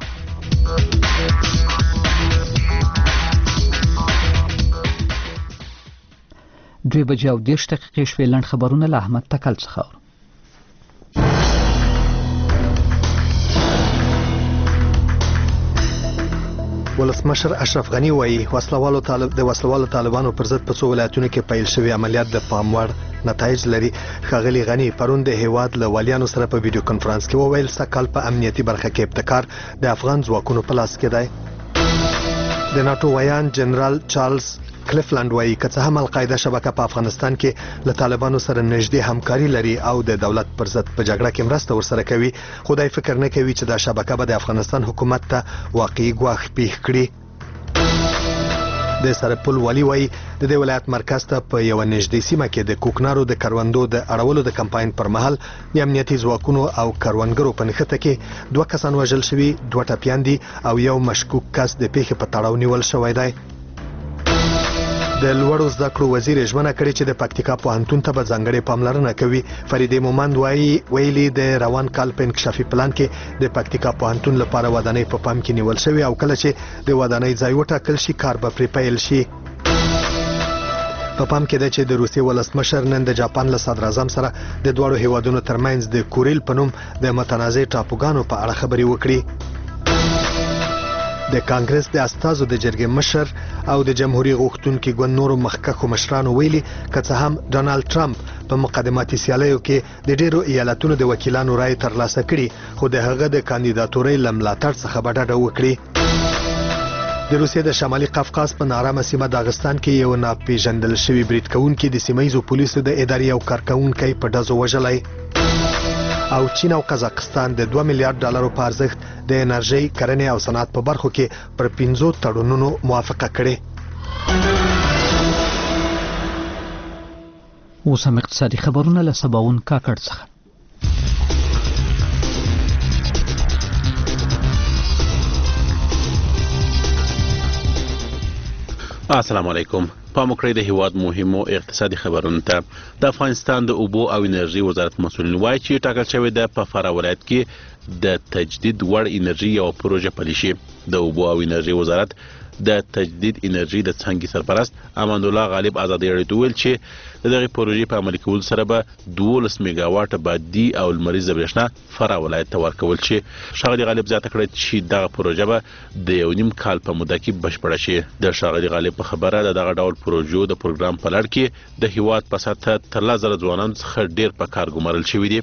[SPEAKER 1] دوی بجې او دېرش دقیقې شوې. لنډ خبرونه له احمد تکل څخه.
[SPEAKER 2] ولسمشر اشرف غنی وایي وسلوالو طالب د وسلوالو طالبانو پر ضد په څو ولایتونو کې پیل شوی عملیات د پام وړ نتایج لري. ښاغلي غنی پرون د هیواد له والیانو سره په ویډیو کانفرنس کې وویل سږ کال په امنیتي برخه کې ابتکار د افغان ځواکونو په لاس کې دی. د ناټو ویان جنرال چارلز کلیفلند وایي که څه هم القاعده شبکه په افغانستان کې له طالبانو سره نږدې همکاري لري او د دولت پر ضد په جګړه کې مرسته ورسره کوي، خو دی فکر نه کوي چې دا شبکه به د افغانستان حکومت ته واقعي ګواښ پیښ کړي. د سرپل والی وایي د دې ولایت مرکز ته په یوه نږدې سیمه کې د کوکنارو د کروندو د اړولو د کمپاین پر مهال د امنیتي ځواکونو او کروندګرو په نښته کې دوه کسان وژل شوي، دوه ټپیان دي او یو مشکوک کس د پیښې په تړاو نیول شوی دی. د لوړو زده کړو وزیر ژمنه کړې چې د پکتیکا پوهنتون ته به ځانګړې پاملرنه کوي. فریدې مومند وایي ویلي د روان کال په انکشافي پلان کې د پکتیکا پوهنتون لپاره ودانۍ په پام کې نیول شوې او کله چې د ودانۍ ځای وټاکل شي کار به پرې پیل شي. په پام کې ده چې د روسیې ولسمشر نن د جاپان له صدراعظم سره د دواړو هیوادونو ترمنځ د کوریل په نوم د متنازع ټاپوګانو په اړه خبرې وکړي. د کانګرس د استازو د جرګې مشر او د جمهوریت غوښتونکي ګوند نورو مخکښو مشرانو ویلي که څه هم ډونالد ټرمپ په مقدماتي سیالیو کې د ډیرو ایالتونو د وکیلانو رای ترلاسه کړي، خو د هغه د کاندیداتورۍ له ملاتړ څخه به ډډه وکړي. د روسیې د شمالي قفقاز په نارامه سیمه داغستان کې یو ناپېژندل شوي برید کوونکي د سیمه ییزو پولیسو د ادارې یو کارکوونکی په ډزو وژلی. او چین او قزاقستان د دوه میلیارډ ډالرو په ارزښت د انرژۍ، کرنې او صنعت په برخو کې پر پنځو تړونونو موافقه کړې.
[SPEAKER 1] اوس هم اقتصادي خبرونه له سباون کاکړ څخه.
[SPEAKER 3] السلام علیکم. پام وکړئ د هیواد مهمو اقتصادي خبرونو ته. د افغانستان د اوبو او انرژي وزارت مسؤلین وایي چې ټاکل شوې ده په فراه ولایت کې د تجدید وړ انرژي یو پروژه پلي شي. د اوبو او انرژي وزارت د تجدید انرژي د څانګې سرپرست امان الله غالب ازادي راډیو ته ویل چې دغه پروژې په عملي کولو سره به دولس میگا واټ بادي او لمریزه برېښنا فراه ولایت ته ورکول شي. ښاغلي غالب زیاته کړه چې دغه پروژه به د یو نیم کال په موده کې بشپړه شي. د ښاغلي غالب په خبره د دغه ډول پروژو د پروګرام په لړ کې د هیواد په سطحه تر لس زره ځوانانو څخه ډیر په کار ګمارل شوي دي.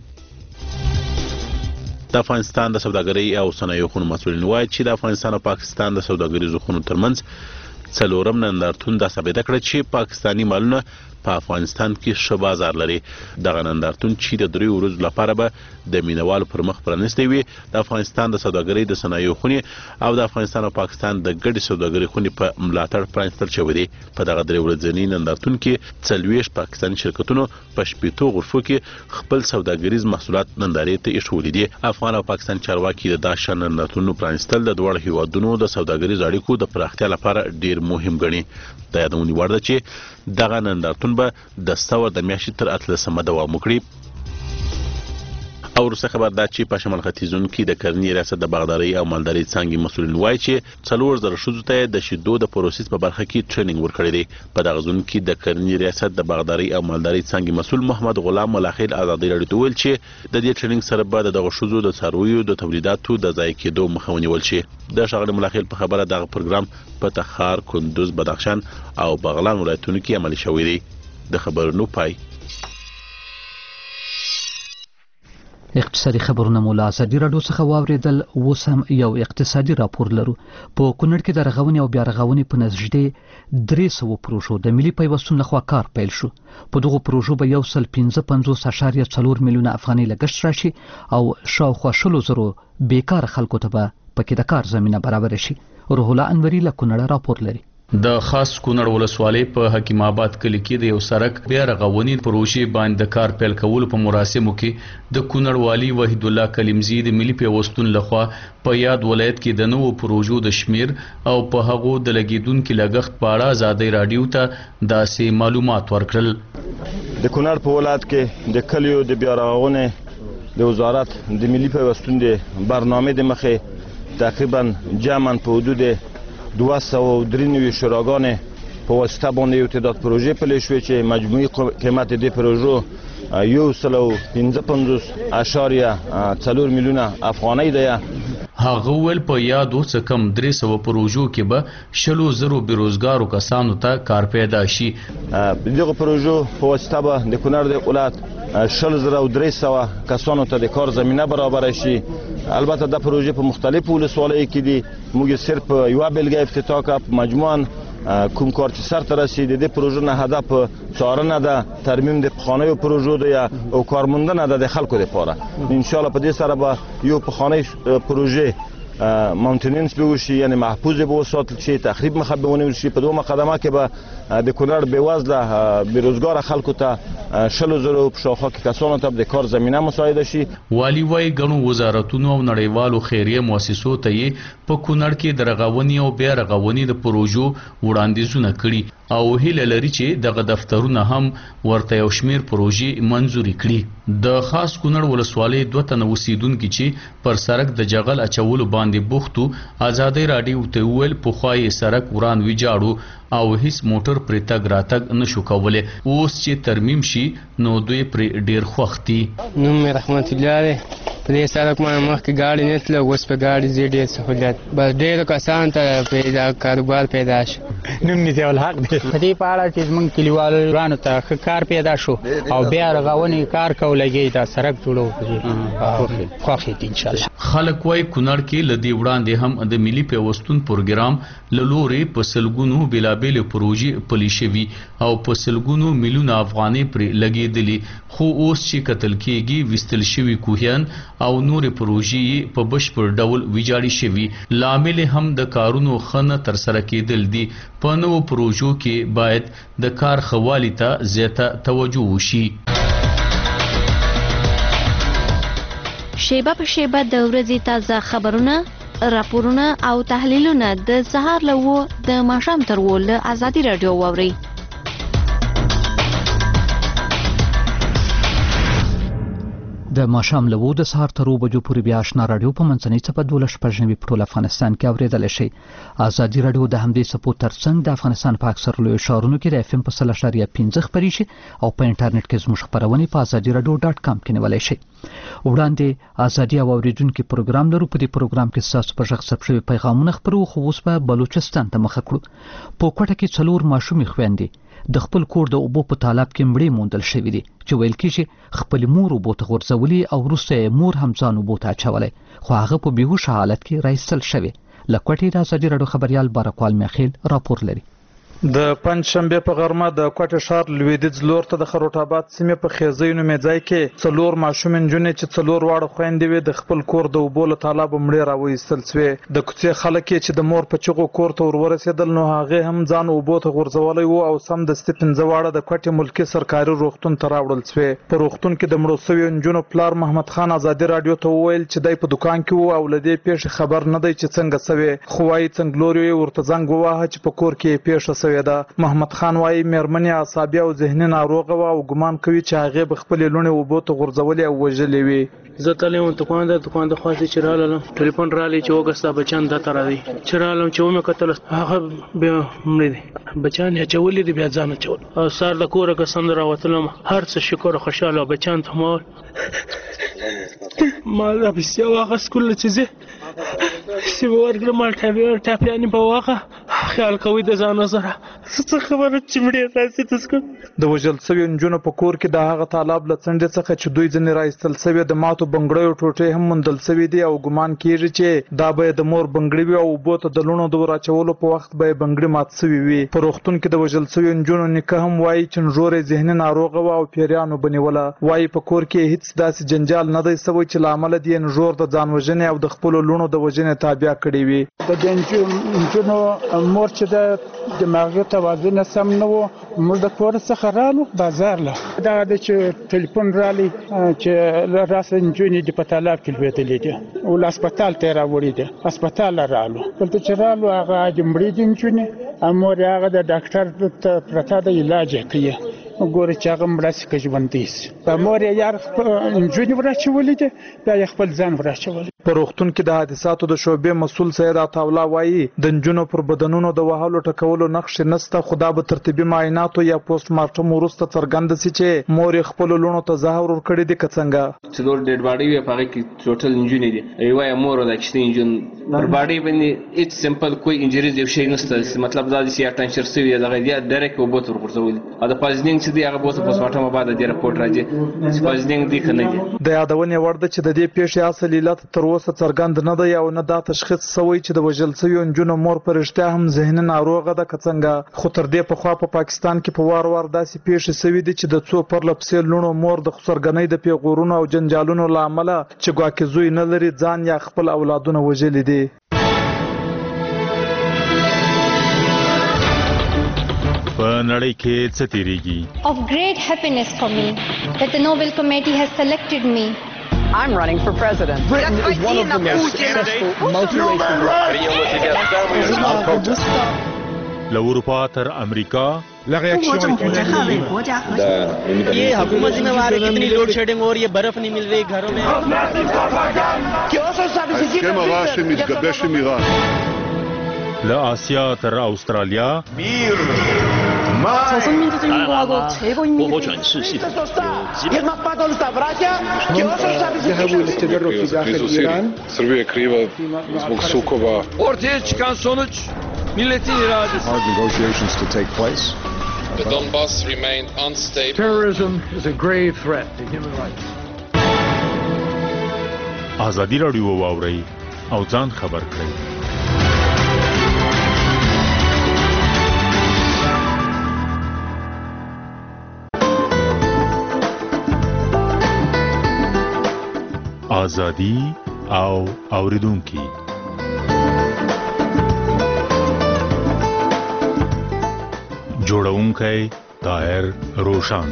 [SPEAKER 3] د افغانستان د سوداګرۍ او صنایعو خونو مسؤلین وایي چې د افغانستان او پاکستان د سوداګریزو خونو ترمنځ څلورم نندارتون دا ثابته کړه چې پاکستانی مالونه په افغانستان کې ښه بازار لري. دغه نندارتون چې د دریو ورځو لپاره به د مینوالو پر مخ پرانیستی وي. د افغانستان د سوداګرۍ د صنایعو خونې او د افغانستان او پاکستان د ګډې سوداګرۍ خونې په ملاتړ پرانیستل شوی دی. په دغه درې ورځني نندارتون کې څلوېښت پاکستاني شرکتونو په شپېتو غرفو کې خپل سوداګریز محصولات نندارې ته ایښولي دي. افغان او پاکستان چارواکي د داسې شان نندارتونونو پرانیستل د دواړو هیوادونو د سوداګریزو اړیکو د پراختیا لپاره ډیر مهم ګڼي. د یادونې وړ ده چې دغه نندارتون به د سور د میاشتې تر اتلسمه دوام وکړي. او وروسته خبر ده چې په شمال ختیځون کې د کرنې ریاست د باغدارۍ او مالدارۍ څانګې مسؤلین وایي چې څلور زره ښځو ته د شیدو د پروسس په برخه کې ټریننګ ورکړی دی. په دغه ځون کې د کرنې ریاست د باغدارۍ او مالدارۍ څانګې مسؤل محمد غلام ملاخیل ازادي راډیو ته ویل چې د دې ټریننګ سره به د دغه ښځو د څارویو د تولیداتو د ضایع کېدو مخه ونیول شي. د ښاغلي ملاخیل په خبره دغه پروګرام په تخار، کندوز، بدخشان او بغلان ولایتونو کې عملي شوی دی. د خبرونو پای.
[SPEAKER 1] اقتصادي خبرونه مو له ازادي راډیو څخه واوریدل. اوس هم یو اقتصادي راپور لرو. په کونړ کې د رغونې او بیا رغونې په نږدې درې سوه پروژو د ملي پیوستون لخوا کار پیل شو. په دغو پروژو به یو سل پنځه پنځوس اعشاریه څلور میلیونه افغانۍ لګښت راشي او شاوخوا شلو زرو بیکاره خلکو ته به پکې د کار زمینه برابره شي. روح الله انوري له کونړ راپور لري.
[SPEAKER 4] د خاص کونړ ولسوالۍ په حکیم آباد کلي کې د یو سړک بیا رغونې پروژې باندې د کار پیل کولو په مراسمو کې د کونړ والي وحید الله کلیمزی د ملي پیوستون لخوا په یاد ولایت کې د نوو پروژو د شمیر او په هغو د لګیدونکو لګښت په اړه ازادۍ رادیو ته داسې معلومات ورکړل.
[SPEAKER 6] د کونړ په ولایت کې د کلیو د بیا رغونې د وزارت د ملي پیوستون د برنامې د مخې تقریبا جمعاً په حدود دوه سوه و درې نوي شوراګانې په واسطه باندې یو تعداد پروژې پلې شوې چې مجموعي قیمت دې پروژو یو سل او پنځه پنځوس اعشاریه څلور میلیونه افغانۍ ده.
[SPEAKER 4] هغه ول په یادو څه کم درې سوه پروژو کې به شلو زرو بیروزګارو کسانو ته کار پیدا شي.
[SPEAKER 6] دغه پروژو په واسطه به د کونړ د ولایت شل زره او درې سوه کسانو ته د کار زمینه برابره شي. البته دا پروژې په مختلفو ولسوالیو کې دي. موږ صرف یوه بیلګه افتتاح کړه. مجموعاً کوم کار چې سرته رسي د دې پروژو نه هدف څارنه ده، ترمیم د پخوانیو پروژو ده او کارموندنه ده د خلکو لپاره. انشاءالله په دې سره به یو پخوانی پروژې مانتیننس به وشي، یعنی محفوظ به وساتل شي، تخریب مخه به ونیول شي. په دوه مقدمه کې به د کونړ بېوزله بېروزګاره خلکو ته شلو زرو په شاوخوا کې کسانو ته د کار زمینه مساعده شي.
[SPEAKER 4] والي وایي ګڼو وزارتونو او نړیوالو خیریه مؤسسو ته یې په کونړ کې د رغونې او بیا رغونې د پروژو وړاندیزونه کړي او هیله لري چې دغه دفترونه هم ورته یو شمیر پروژې منظوري کړي. د خاص کونړ ولسوالۍ دوه تنه اوسیدونکي چې پر سړک د جغل اچولو باندې بوختو ازادۍ راډیو ته وویل پخوا یې سړک وران ویجاړو او هیڅ موټر پرې تګ راتګ نشو کولی. اوس چې ترمیم شي نو دوی پرې ډیر خوښ دي.
[SPEAKER 7] نوم مې رحمت الله دی. په دې سړک باندې مخکې ګاډي نه تله، اوس په ګاډي ځي. ډېر سهولیت، بس ډېرو کسانو ته پیدا کاروبار پیدا شي.
[SPEAKER 9] نوم مې ضیاءالحق دی. په دې په اړه چې زموږ کلیوالو ته ښه کار پیدا شو او بیا رغونې کار کو لګي دا سړک جوړو خوښ دي انشاءالله.
[SPEAKER 4] خلک وایي کونړ کې له دې وړاندې هم د ملي پیوستون پروګرام له لورې په سلګونو بېلابېلې پروژې پلي شوي او په سلګونو میلیونه افغانۍ پرې لګېدلي، خو اوس چې کتل کېږي ویستل شوي کوهیان او نورې پروژې په بشپړ ډول ویجاړې شوي. لامل هم د کارونو ښه نه ترسره کېدل دي. په نوو پروژو کې باید د کار ښه والي ته زیاته توجه وشي.
[SPEAKER 10] شیبه په شیبه د ورځې تازه خبرونه، راپورونه او تحلیلونه د سهار له اوو د ماښام تر اوو له ازادي راډیو واورئ.
[SPEAKER 1] د ماښام له اوو د سهار تر اوو بجو پورې بیا اشنا راډیو په منځنۍ څپه دولس شپږ نوي په ټول افغانستان کې اورېدلی شئ. ازادي راډیو د همدې څپو ترڅنګ د افغانستان په اکثر لویو ښارونو کې د اف ام په سل اشاریه پنځه خپرې شي او په انټرنیټ کې زموږ خپرونې په ازادي راډیو ډاټ کام کې نیولی شئ. وړاندې ازادي او اورېدونکي پروګرام لرو. په دې پروګرام کې ستاسو په غږ ثبت شوي پیغامونه خپرو، خو اوس به بلوچستان ته مخه کړو. په کوټه کې څلور ماشومې خویندې د خپل کور د اوبو په تالاب کې مړې موندل شوې دي چې ویل کېږي خپل مور اوبو ته غورځولي او وروسته یې مور هم ځان اوبو ته اچولی، خو هغه په بېهوشه حالت کې راایستل شوې. له کوټې د ازادي راډیو خبریال بارکوال میخیل راپور لري.
[SPEAKER 26] د پنځشنبه په غرمه د کوټه ښار لویدیځ لور ته د خروټ آباد سیمې په خیزۍ نومې ځای کې څلور ماشومې نجونې چې څلور واړه خویندې وې د خپل کور د اوبو له تالابه مړې راوایستل سوې. د کوڅې خلک یې چې د مور په چغو کور ته ور ورسېدل نو هغې هم ځان اوبو ته غورځولی و او سمدستي پنځه واړه د کوټې ملکي سرکاري روغتون ته راوړل سوې. په روغتون کې د مړو سویو نجونو پلار محمد خان ازادي راډیو ته وویل چې دی په دکان کې و او له دې پیښې خبر نه دی چې څنګه سوې، خو وایي څنګلوریو یې ورته زنګ وواهه چې په کور کې یې پیښه سوې ده. محمد خان وایي مېرمنې عصابي او ذهني ناروغه وه او ګمان کوي چې هغې به خپلې لوڼې اوبو ته غورځولې او وژلې وي.
[SPEAKER 27] زه تللی وم دکان ته، دکان ته خواستې چې رالم، ټلیفون رالی چې وګه ستا بچیان دلته راځي. چې رالم چې ومې کتل هغه بیا مړې دي، بچیان یې اچولي دي، بیا ځان اچول. او سهار د کوره که سم راوتلم، هر څه شکر او خوشحاله او بچیان ته ما ما دا پیسې واخست کله چې زه سیمه ورکړم، ما ټاپیانې به واخه خیال کوي د ځانه سره څه خبره چې مړې راسي تسکو.
[SPEAKER 26] د وژل سویو نجونو په کور کې د هغه تالاب له څنډې څخه چې دوی ځینې راایستل سوې د ماتو بنګړیو ټوټې هم موندل سوي دي او ګمان کېږي چې دا به د مور بنګړي وي او اوبو ته د لوڼو د ور اچولو په وخت به یې بنګړي مات سوي وي. په روغتون کې د وژل سویو نجونو نیکه هم وایي چې نژور یې ذهني ناروغه وه او پیریانو به نیوله. وایي په کور کې هیڅ داسې جنجال نه دی سوی چې له امله دې نژور د ځان وژنې او د خپلو لوڼو د وژنې تابع کړی وي.
[SPEAKER 9] د نجونو مور مور چې د دماغي توازن سم نه و موږ د کور څخه رالو بازار له دا د چې ټلیفون رالي چې راسه نجونې د په تالاب کې لوېدلې دي او هسپتال ته راوړي دي هسپتال رالو دلته چې رالو هغه د مړې دي نجونې امور هغه د ډاکټر ته پرته د علاج کوي ګوري چې هغه مړه سي که ژوندی سي په مور یې یار نجونې وراچولې دي بیا یې خپل ځان وراچولی
[SPEAKER 26] په روغتون کې د حادثاتو د شعبې مسؤل سید عطاالله وایي د نجونو پر بدنونو د وهلو ټکولو نقشې نشته خو دا به ترتیبي معایناتو یا پوسټ مارټم وروسته څرګنده سي چې مور یې خپلو لوڼو ته زهر ورکړی دي که څنګه
[SPEAKER 5] څلور ډېډ باډي وي په هغه کې ټوټل نجونې دي یوه یې مور ده چې نجون پر باډي باندې هېڅ سمپل کوئی انجریز یو شی نشته مطلب دا چې یا ټنچر سوي دغه دي ډایرکټ اوبو ته ورغورځولي او د پازنینګ چې دی هغه به اوس پوسټ مارټم بعد د رپورټ راځي چې پازنینګ دی که نه دي
[SPEAKER 26] د یادونې وړ ده چې د دې پیښې اصل علت تر اوسه څرګند نه دی او نه دا تشخیص سوی چې د وژل سویو نجونو مور په رښتیا هم ذهني ناروغه ده که څنګه خو تر دې پخوا په پاکستان کې په وار وار داسې پیښې سوي دي چې د څو پرله پسې لوڼو مور د خسرګنۍ د پیغورونو او جنجالونو له امله چې ګواکې زوی نه لري ځان یا خپل اولادونه وژلي دي
[SPEAKER 8] په نړۍ کې څه تیریږي
[SPEAKER 11] Of great happiness for me that the Nobel Committee has selected me.
[SPEAKER 12] I'm running for president. Britain is one of the most successful multi-racial
[SPEAKER 8] له اروپا تر امریکا
[SPEAKER 13] ये हुकूमत जिम्मेवार है कितनी load shedding हो रही है बर्फ नहीं मिल रही घरों में
[SPEAKER 8] له آسیا تر استرالیا
[SPEAKER 15] 草生民主主义共和国최고 인민
[SPEAKER 16] 国选是系统有基本
[SPEAKER 28] Srbija je kriva zbog sukoba.
[SPEAKER 29] Ortaya çıkan sonuç milletin iradesi.
[SPEAKER 28] Hard negotiations to take place.
[SPEAKER 30] The Donbass remained unstable.
[SPEAKER 29] Terrorism is a grave threat to human rights.
[SPEAKER 8] ازادي راډیو واوري او ځان خبر کړئ. ازادي او اوریدونکي جوړونکی طاهر روشان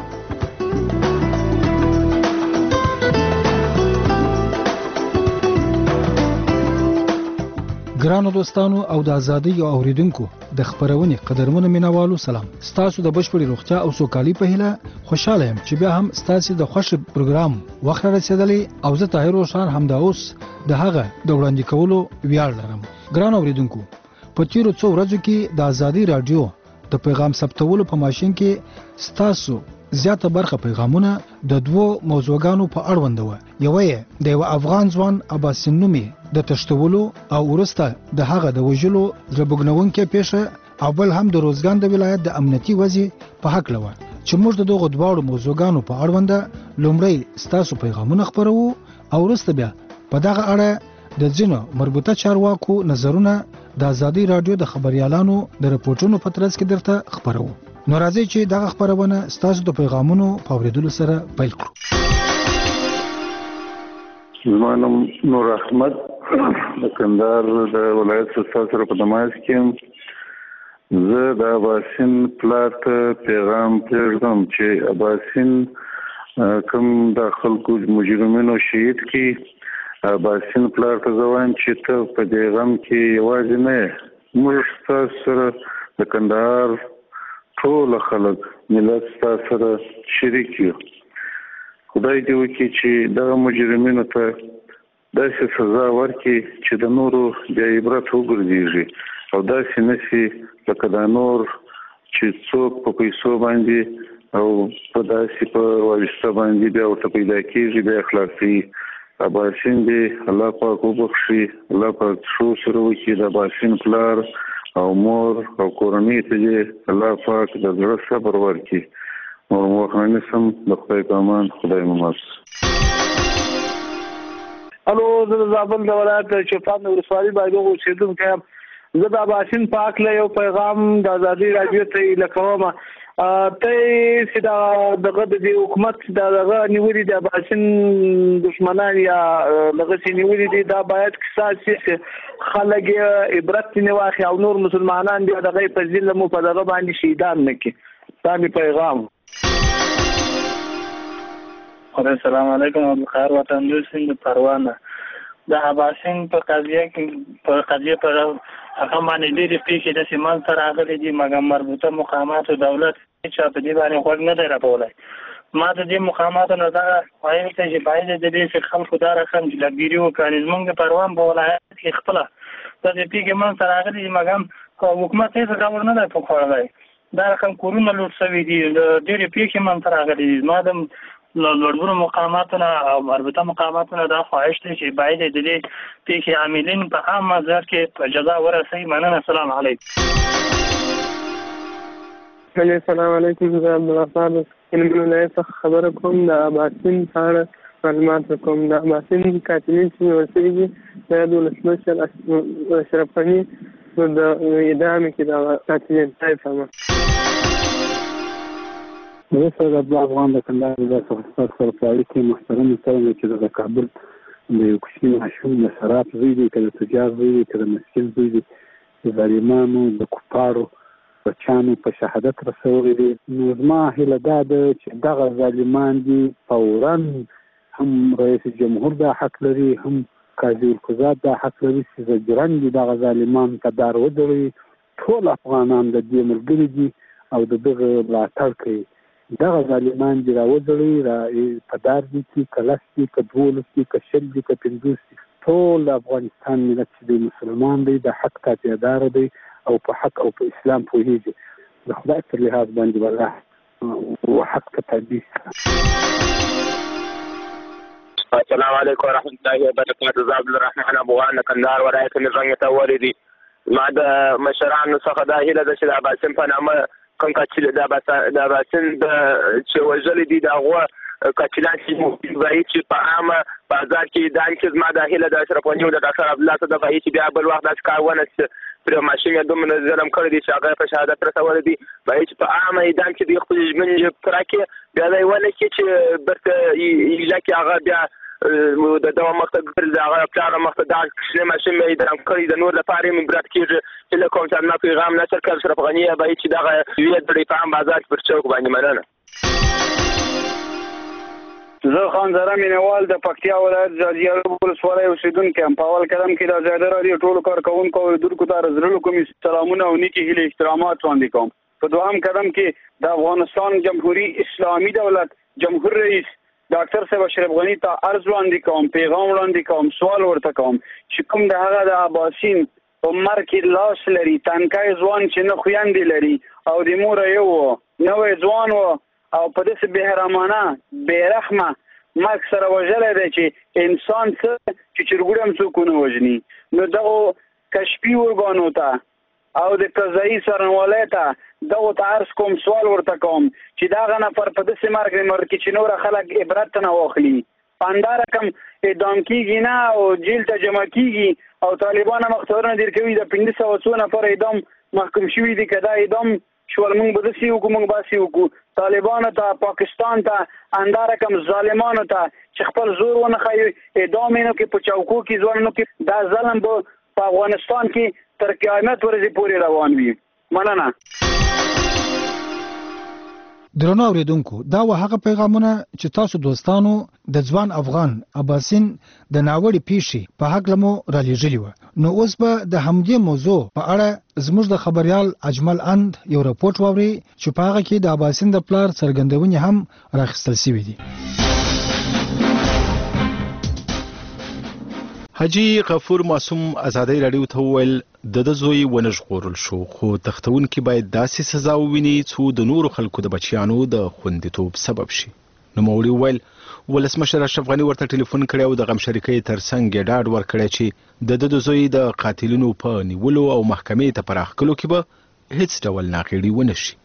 [SPEAKER 31] ګرانو دوستانو او د ازادۍ او اوریدونکو د خبرونې قدرمنو مینوالو سلام ستاسو د بشپړې روغتیا او سوکالي په هیله خوشاله یم چې بیا هم ستاسو د خوښ پروګرام وخت رسیدلی او زه طاهر روشان همدا اوس د هغه د وړاندې کولو ویاړ لرم ګرانو اوریدونکو په تیرو څو ورځو کې د ازادۍ رادیو د پیغام ثبتولو په ماشين کې ستاسو زیاته برخه پیغامونه د دوو موضوعګانو په اړوند و یو یې د یو افغان ځوان عباسین نومي د تشتولو او ورسته د هغه د وژلو زلبګنونکې پیښه او بل هم د روزګان د ولایت د امنیتي وضع په حق لوه چې موږ د دغه دواړو موضوعګانو په اړوند لومړی ستاسو پیغامونه خبرو او ورسته بیا په دغه اړه د ځینو مربوطه چارواکو نظرونه د ازادي رادیو د خبريالانو د رپورټونو په ترڅ کې درته خبرو نو راځي چې دغه خبرونه ستاسو د پیغامونو په اوریدلو سره پیل کړو
[SPEAKER 32] زمانم نور احمد د کندهار د ولایت سره په دماغ کې زه د اباسین پلات پیغام پرېږدم چې اباسین کوم د خلکو مجرمینو شهید کی اباسین پلات ځوان چې ته په دې غم کې یوازې نه موږ سره د کندهار ټول خلک ملت سره شریک یو خدای دې وکړي چې دا مجرمینو ته داسې سزا ورکړي چې د نورو د عبرت وګرځي او داسې نشي لکه دا نور چې څوک په پیسو باندې او په داسې په وایسته باندې بیا ورته پیدا کېږي بیا خلاصي اباسین دې الله پاک وبخښي الله پاک شو سره وکړي د اباسین پلار او مور او کورنۍ ته دې الله پاک د زړه صبر ورکړي نور موخنه سم د خدای په امان خدای مو مس
[SPEAKER 33] الو زه د زابل د ولایت چوپان ولسوالۍ باندې اوسېدونکی یم زه د اباسین پاک له یو پیغام د ازادي رادیو ته لکوم ته چې دا دغه د حکومت دا دغه نیولې د اباسین دشمنان یا دغه چې نیولې دي دا باید قصاص شي خلک عبرت نه واخلي او نور مسلمانان دي دغه په ځل مو په دغه باندې شهیدان نکي دا می پیغام.
[SPEAKER 2] السلام علیکم او بخیر وطن دوستان د پروانه د اباسین په قضیه کې په قضیه پر هغه باندې ډېرې پیښې د سیمان سره راغلي دي مګر مربوطه مقامات او دولت چې په دې باندې غوږ نه دی راپولی. ما د دې مقاماتو نه دغه ویل ته چې باید د دې خلکو دا رقم چې لګګیري وکړي زموږ د پروان په ولایت کې خپله دا د پیښې من سره راغلي دي مګر حکومت هېڅ ډول نه دی پکړی. دا رقم کورونه لوټ شوي دي ډېرې پیښې من سره راغلي دي. ما د لوړو مقاماتونه او مربوطه مقاماتونه دا خواهش دی چې باید د دې پیښې عاملین په عام نظر کې په جزا ورسوي. مننه. السلام علیکم.
[SPEAKER 3] السلام علیکم. زه عبدالغفار د ولایت څخه خبره کوم. د اباسین په اړه معلومات کوم. د اباسین قاتلین چې نیول شوي دي دا د ولسمشر اشرف غني د اعدام کې دغه قاتلین طایف هم
[SPEAKER 6] زه سید عبدالله افغان د کندهار د څخه سره په اړیکې محترم ستایم چې د کابل د یو کوچني ماشوم د سراب زوی دی که د تجار زوی دی که د مسکین زوی دی د ظالمانو د کفارو بچیانو په شهادت رسولی دی. نو زما هیله دا ده چې دغه ظالمان دي فورا هم رئیس جمهور دا حق لري هم قاضي القضات دا حق لري چې زجرن دي دغه ظالمان ته دار ودروي. ټول افغانان د دې ملګري دي او د دغه ملاتړ کوي. دغه ظالمان دي راوځړي را په دار دي چې که لس دي که دولس دي که شل دي که پنځوس دي ټول افغانستان ملت چې دی مسلمان دی د حق تابعدار دی او په حق او په اسلام پوهېږي. د خدای پر لحاظ باندې والله حق ته تابع
[SPEAKER 14] السلام علیکم ورحمة الله وبرکاته. زه عبدالرحمن افغان د کندهار ولایت نظام ته ولیدي. ما د مشرانو څخه دا هیله ده چې د اباسین په نامه کوم قاتل د اباسین د چې وژلي دي د هغه قاتلان چې وایي چې په عامه بازار کې دا چې زما دا هیله د اشرف غني او د ډاکټر عبدالله صدقه وایي چې بیا بل وخت داسې کار ونه شي پرې ماشوم یې دومره ظلم کړی دی چې هغه په شهادت رسولی دی. وایي چې په عامه اعدام کې دوی خپل ژمن پوره کړي بیا دا یې ونه کړي چې برته ایله کې هغه بیا د دوا مخته ګرځي هغه پلار مخته دا کوچنی ماشوم یې اعدام کړی د نور لپاره یې عبرت کېږي چې له کوم څه نه پیغام نشر کړ اشرف غني وایي چې دغه یوې درې په عام بازار کې پر چوک باندې. مننه.
[SPEAKER 33] زه خان زره مینوال د پکتیا ولایت ځاځي ولسوالۍ اوسېدونکی یم. په اول قدم کې د زیاده راډیو ټولو کارکوونکو او اورېدونکو ته زړه کوم سلامونه او نیکې هیلې احترامات وړاندې کوم. په دوهم قدم کې د افغانستان جمهوري اسلامي دولت جمهور رئیس ډاکټر صاحب اشرف غني ته عرض وړاندې کوم پیغام وړاندې کوم سوال ورته کوم چې کوم د هغه د اباسین په مرګ کې لاس لري تنکای ځوان چې نه خویندې لري او د مور یو نوی ځوان و او په داسې بېرحمانه بېرحمه مرګ سره وژلی دی چې انسان څه چې چرګوړی هم څوک ونه وژني. نو دغو کشفي ارګانو ته او د قضایي څارنوالۍ ته دغو ته عرض کوم سوال ورته کوم چې دغه نفر په داسې مرګ دی مرګ کې چې نوره خلک عبرت ته نه واخلي. په همدا رقم اعدام کېږي نه او جیل ته جمع کېږي او طالبان هم اختیارونه دیر کوي د پنځه سوه څو نفر اعدام محکوم شوي دي. که دا اعدام شول موږ به داسې وکړو موږ به هسې وکړو. طالبانو ته پاکستان ته همدا رقم ظالمانو ته چې خپل زور ونه ښایي اعدام یې نه کړي په چوکو کې ځوان نه کړي. دا ظلم به په افغانستان کې تر قیامت ورځې پورې روان وي. مننه.
[SPEAKER 31] درنو اوریدونکو دا و هغه پیغامونه چې تاسو دوستانو د ځوان افغان اباسین د ناوړي پیښې په حق لمو را لېږلي وو. نو اوس به د همدې موضوع په اړه زموږ د خبريال اجمل اند یو راپورټ واوري چې په هغه کې د اباسین د پلار څرګندونې هم راخستل شوې دي.
[SPEAKER 17] حاجی غفور معصوم ازادۍ راډیو ته وویل د د زوی ونژغورل شو خو تختونکي باید داسې سزا وویني څو د نورو خلکو د بچیانو د خوندیتوب سبب شي. نوموړي وویل ولسمشر اشرف غني ورته ټلیفون کړی او د غم شریکۍ ترڅنګ یې ډاډ ورکړی چې د د زوی د قاتلینو په نیولو او محکمې ته پراخ کلو کې به هیڅ ډول ناغېړي ونه شي.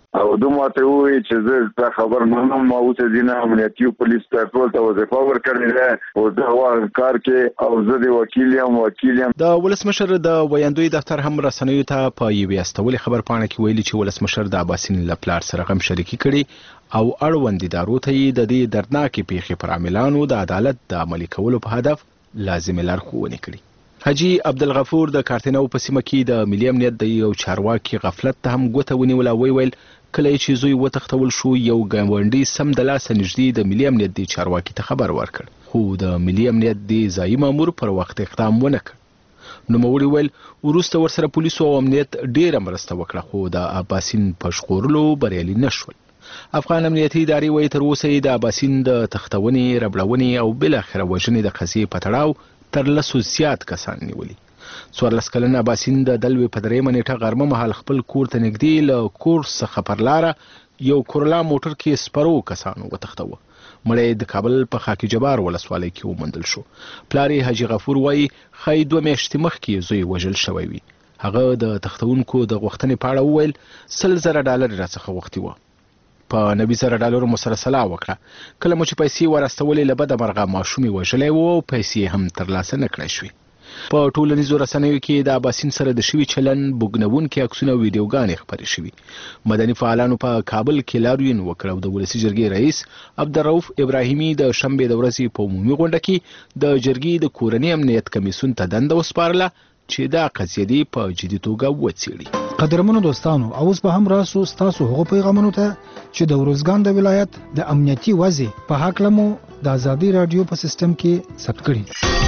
[SPEAKER 32] او دوی ماته وویل چې زه دا خبر نه منم، ما اوس ځینې امنیتي پولیس ته ټول ته وظیفه ورکړې ده او زه هغه کار کې او زه د وکیل یم وکیل یم.
[SPEAKER 17] د ولسمشر د ویاندوی دفتر هم رسنیو ته په یوې استولې خبرپاڼه کې ویلي چې ولسمشر د عباسین له پلار سره غم شریکي کړي او اړوند ادارو ته یې د دې دردناکې پیښې پر عاملانو د عدالت د عملي کولو په هدف لازمې لارښوونې کړي. حاجی عبدالغفور د کارتنو په سیمه کې د ملي امنیت د یو چارواکي غفلت ته هم ګوته ونیوله. وی ویل کله چې زوی وتښتول شو یو ګاونډي سم د لاسه نږدې د ملي امنیت د چارواکي ته خبر ورکړ، خو د ملي امنیت د ځایي مامور پر وخت اقدام ونه کړ. نوموړي ویل وروسته ورسره پولیسو او امنیت ډیره مرسته وکړه خو د عباسین په ژغورلو بریالي نشول. افغان امنیتي ادارې وایي تر اوسه یې د عباسین د تښتونې، ربړونې او بالاخره وژنې د قضیې په تړاو تر لسو زیات کسان نیولي. څوارلس کلن عباسین د دلوي په درېیمه نیټه غرمه مهال خپل کور ته نږدې له کور څخه پر لاره یو کورلا موټر کې سپرو کسانو وتښتوه. مړی د کابل په خاکی جبار ولسوالۍ کې وموندل شو. پلار یې حاجي غفور وایي ښایي دوه میاشتې مخکې زوی وژل شوی وي. هغه د تښتونکو د غوښتنې په اړه وویل سل زره ډالر راڅخه غوښتي وه. په نوي زره ډالرو مو سره سلا وکړه. کله مو چې پیسې ورستولې له بده مرغه ماشومې وژلی و او پیسې هم ترلاسه نه کړای شوې. په ټولنیزو رسنیو کې د عباسین سره د شوي چلن بوږنوونکي عکسونه او ویډیوګانې خپرې شوي. مدني فعالانو په کابل کې لاریون وکړ او د ولسي جرګې رئیس عبدالرؤف ابراهیمي د شنبې د ورځې په عمومي غونډه کې د جرګې د کورني امنیت کمیسیون ته دنده وسپارله چې دا قضیه دې په جدي توګه وڅېړي.
[SPEAKER 31] قدرمنو دوستانو، اوس به هم راسو ستاسو هغو پیغامونو ته چې د ارزګان د ولایت د امنیتي وضع په هکله مو د ازادي راډیو په سیستم کې ثبت کړي.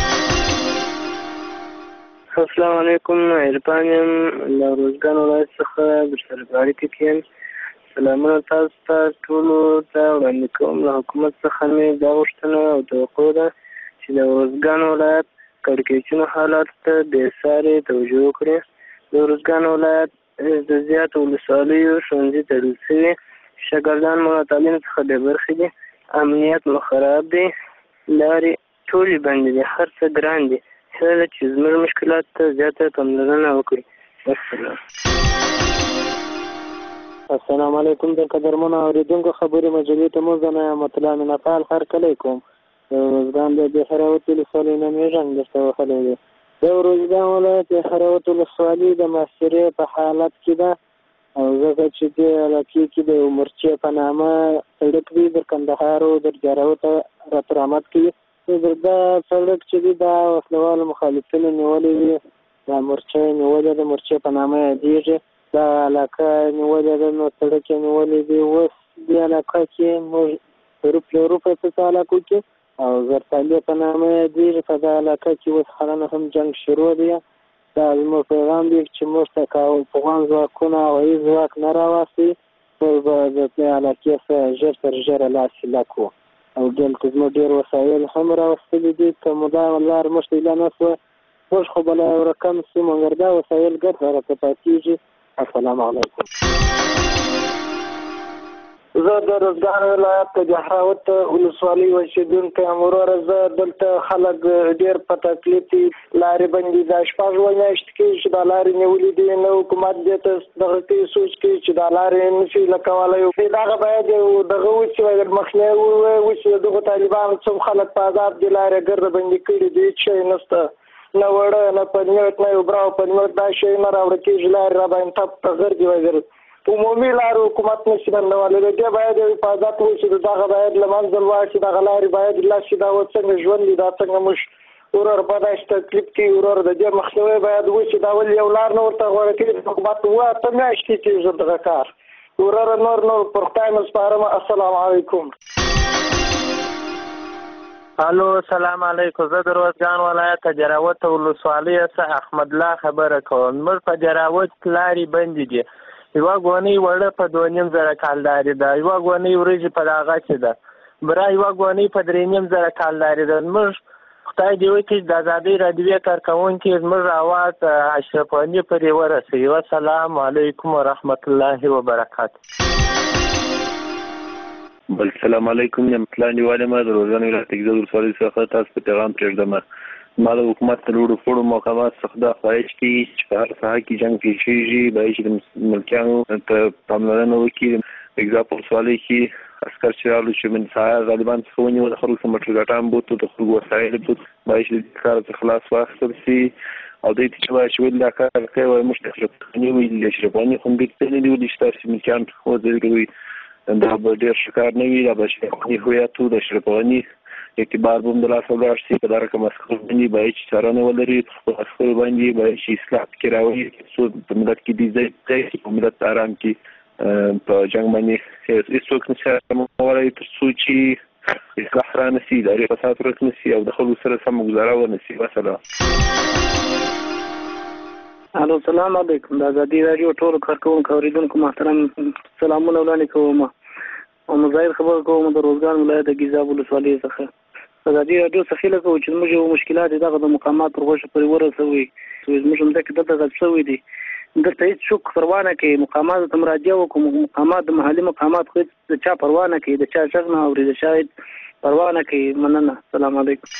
[SPEAKER 3] السلام علیکم، عرفان یم له ارزګان ولایت څخه درسره په اړیکه کې یم. سلامونه تاسو ته ټولو ته وړاندې کوم. له حکومت څخه مې دا غوښتنه او توقع ده چې د ارزګان ولایت کړکېچونو حالات ته بېسارې توجه وکړي. د ارزګان ولایت د زیاتو ولسوالیو ښوونځي تړل شوي، شاګردان مو له تعلیم څخه بې برخې دي، امنیت مو خراب دی، لارې ټولې بندې دي، هر څه ګران دي. هیله ده چې زموږ مشکلات ته زیاته پاملرنه وکړي. السلام السلام علیکم. د قدرمنو اورېدونکو خبرې مجلې ته مو زه نه یم مطلع مینهپال هرکلی کوم. د ارزګان د بهراوت ولسوالۍ نه مې رنګ درته وهلی دی. د ارزګان ولایت بهراوت ولسوالي د محاصرې په حالت کې ده او ځکه چې دې علاقې کې د یو مرچې په نامه سړک دی در کندهار او در جاراو ته راته رامت کوي. دا سړک چې دی دا وسلوالو مخالفینو نیولې دي، دا مرچې نیولې ده، مرچې په نامه یادېږي. دا علاقه نیولې ده نو سړک یې نیولې دي. اوس دې علاقه کې موږ حروف له حروفه په څه علاقو کې او زرتالې په نامه یادېږي. په دا علاقه کې اوس حالانه هم جنګ شروع دی. دا زموږ پیغام دی چې موږ ته افغان ځواکونه هوایي ځواک نه راواستي، موږ به د دې علاقې څخه ژر تر ژره لاس هیله کړو او دلته زموږ ډېر وسایل هم راوستلي دي. که مو دا لار موږ ته هیله نه شوه موږ خو به لا یو رقم شو، مګر دا وسایل ګډ راته پاتېږي. السلام علیکم. زه د ارزګان ولایت د بهراوت ولسوالۍ اوسېدونکی یم. وروره زه دلته خلک ډېر په تکلیف دي، لارې بندې دا شپږ اووه میاشتې کېږي چې دا لارې نیولې دي. نه حکومت دې ته دغه کوي سوچ کوي چې دا لارې نشي له کولی. دغه باید یو دغه وشي مخنیوی وشي. دغو طالبانو څوم خلک په عذاب دي، لارې ګرده بندې کړي دي، هېڅ شی نشته، نه وړه نه پنیوټ نه یو براو پنیوټ، دا شی نه راوړه کېږي. لارې را باندې تپ ته غرګې وګر عمومي لارو حکومت نشي بندولی. د دې باید یو حفاظت وشي، دغه باید له منځه لاړ شي، دغه لارې باید لاړ شي. دا اوس څنګه ژوند دي، دا څنګه موږ ورور په داسې تکلیف کې ورور د دې مخنیوی باید وشي. دا ولې یو لار نه ورته غوره کړي. حکومت اووه اته میاشتې کېږي دغه کار. ورور نور نور پر خدای مو سپارم. السلام علیکم. الو السلام علیکم. زه د ارزګان ولایت د جراوت ولسوالۍ څخه احمد الله خبره کوم. موږ په جراوت لارې بندې دي. یوه ګونۍ وړه په دوه نیم زره کالدارې ده، یوه ګونۍ وریجې په دغه کې ده، بره یوه ګونۍ په درې نیم زره کالدارې ده. موږ خدای دې وکړي د ازادۍ راډیوې کارکوونکي زموږ اواز اشرف غني پرې ورسوي. والسلام علیکم ورحمت الله وبرکاته.
[SPEAKER 32] بل سلام علیکم. یم پلان نیولې ما د روزګان ولایت د ولسوالۍ څخه تاسو ته پیغام پرېږدم.
[SPEAKER 1] ما د حکومت ته لوړو پوړو مقامات څخه دا خواهش کېږي چې په هر ساحه کې جنګ پیل کېږي باید چې د ملکیانو ته پاملرنه وکړي. اګزامپل ولسوالۍ کې عسکر چې راغلو چې من سهار غالبان څخه ونیول د خلکو څخه موټر ګاټان بوت د خلکو وسایل بوت باید چې د کار څخه خلاص واخیستل شي او دوی ته چې وایي چې ولې دا کار کوي وایي موږ ته اشرف غني ویلي اشرف غني خو موږ نه دي ویلي چې تاسې ملکیان وځلګوي دا به ډېر ښه کار نه وي دا به اشرف غني هویت و د اشرف غني اعتبار به هم د لاسه ولاړ شي په دا رقم عسکر باندې باید چې څارنه ولري په خپلو عسکرو باندې باید چې اصلاح پکې راولي څو په ملت کې دې ځای ځای په ملت ارام کې په جنګ باندې هیڅوک نشي مولی تر څو چې اصلاح رانشي اداري فساد ورک نشي او د خلکو سره سمه ګزاره ونشي. مثلا
[SPEAKER 2] الو سلام علیکم د ازادي راډیو ټولو کارکوونکو اورېدونکو محترم سلامونه وړاندې کوم او مظاهر خبر کوم د روزګان ولایت د ګیزاب ولسوالۍ څخه ازادي راډیو څخه هیله کوو چې زموږ یو مشکلات دغه د مقامات پر غوښه پورې ورسوي زموږ همدغه دلته غږ شوي دي دلته هېڅوک پروا نه کوي مقاماتو ته مراجعه وکړو مقامات د محلي مقامات خو د چا پروا نه کوي د چا غږ نه اوري د چا پروا نه کوي. مننه. السلام علیکم.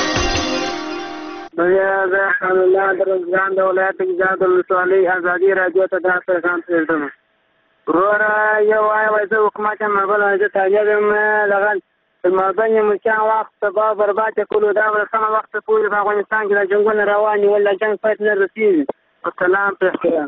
[SPEAKER 3] زه خان الله د روزګان د ولایت ګیزاب ولسوالۍ ازادي راډیو ته دا پیغام پرېږدم. وروره یو وایي زه حکومت یم بله زه طالب یم دغه المابن ملکیان وخت تباه برباد کړو دا به سمه وخت پورې په افغانستان کې د جنګونه روان دي ولې جنګ پای ته نه رسېږي. السلام علیکم.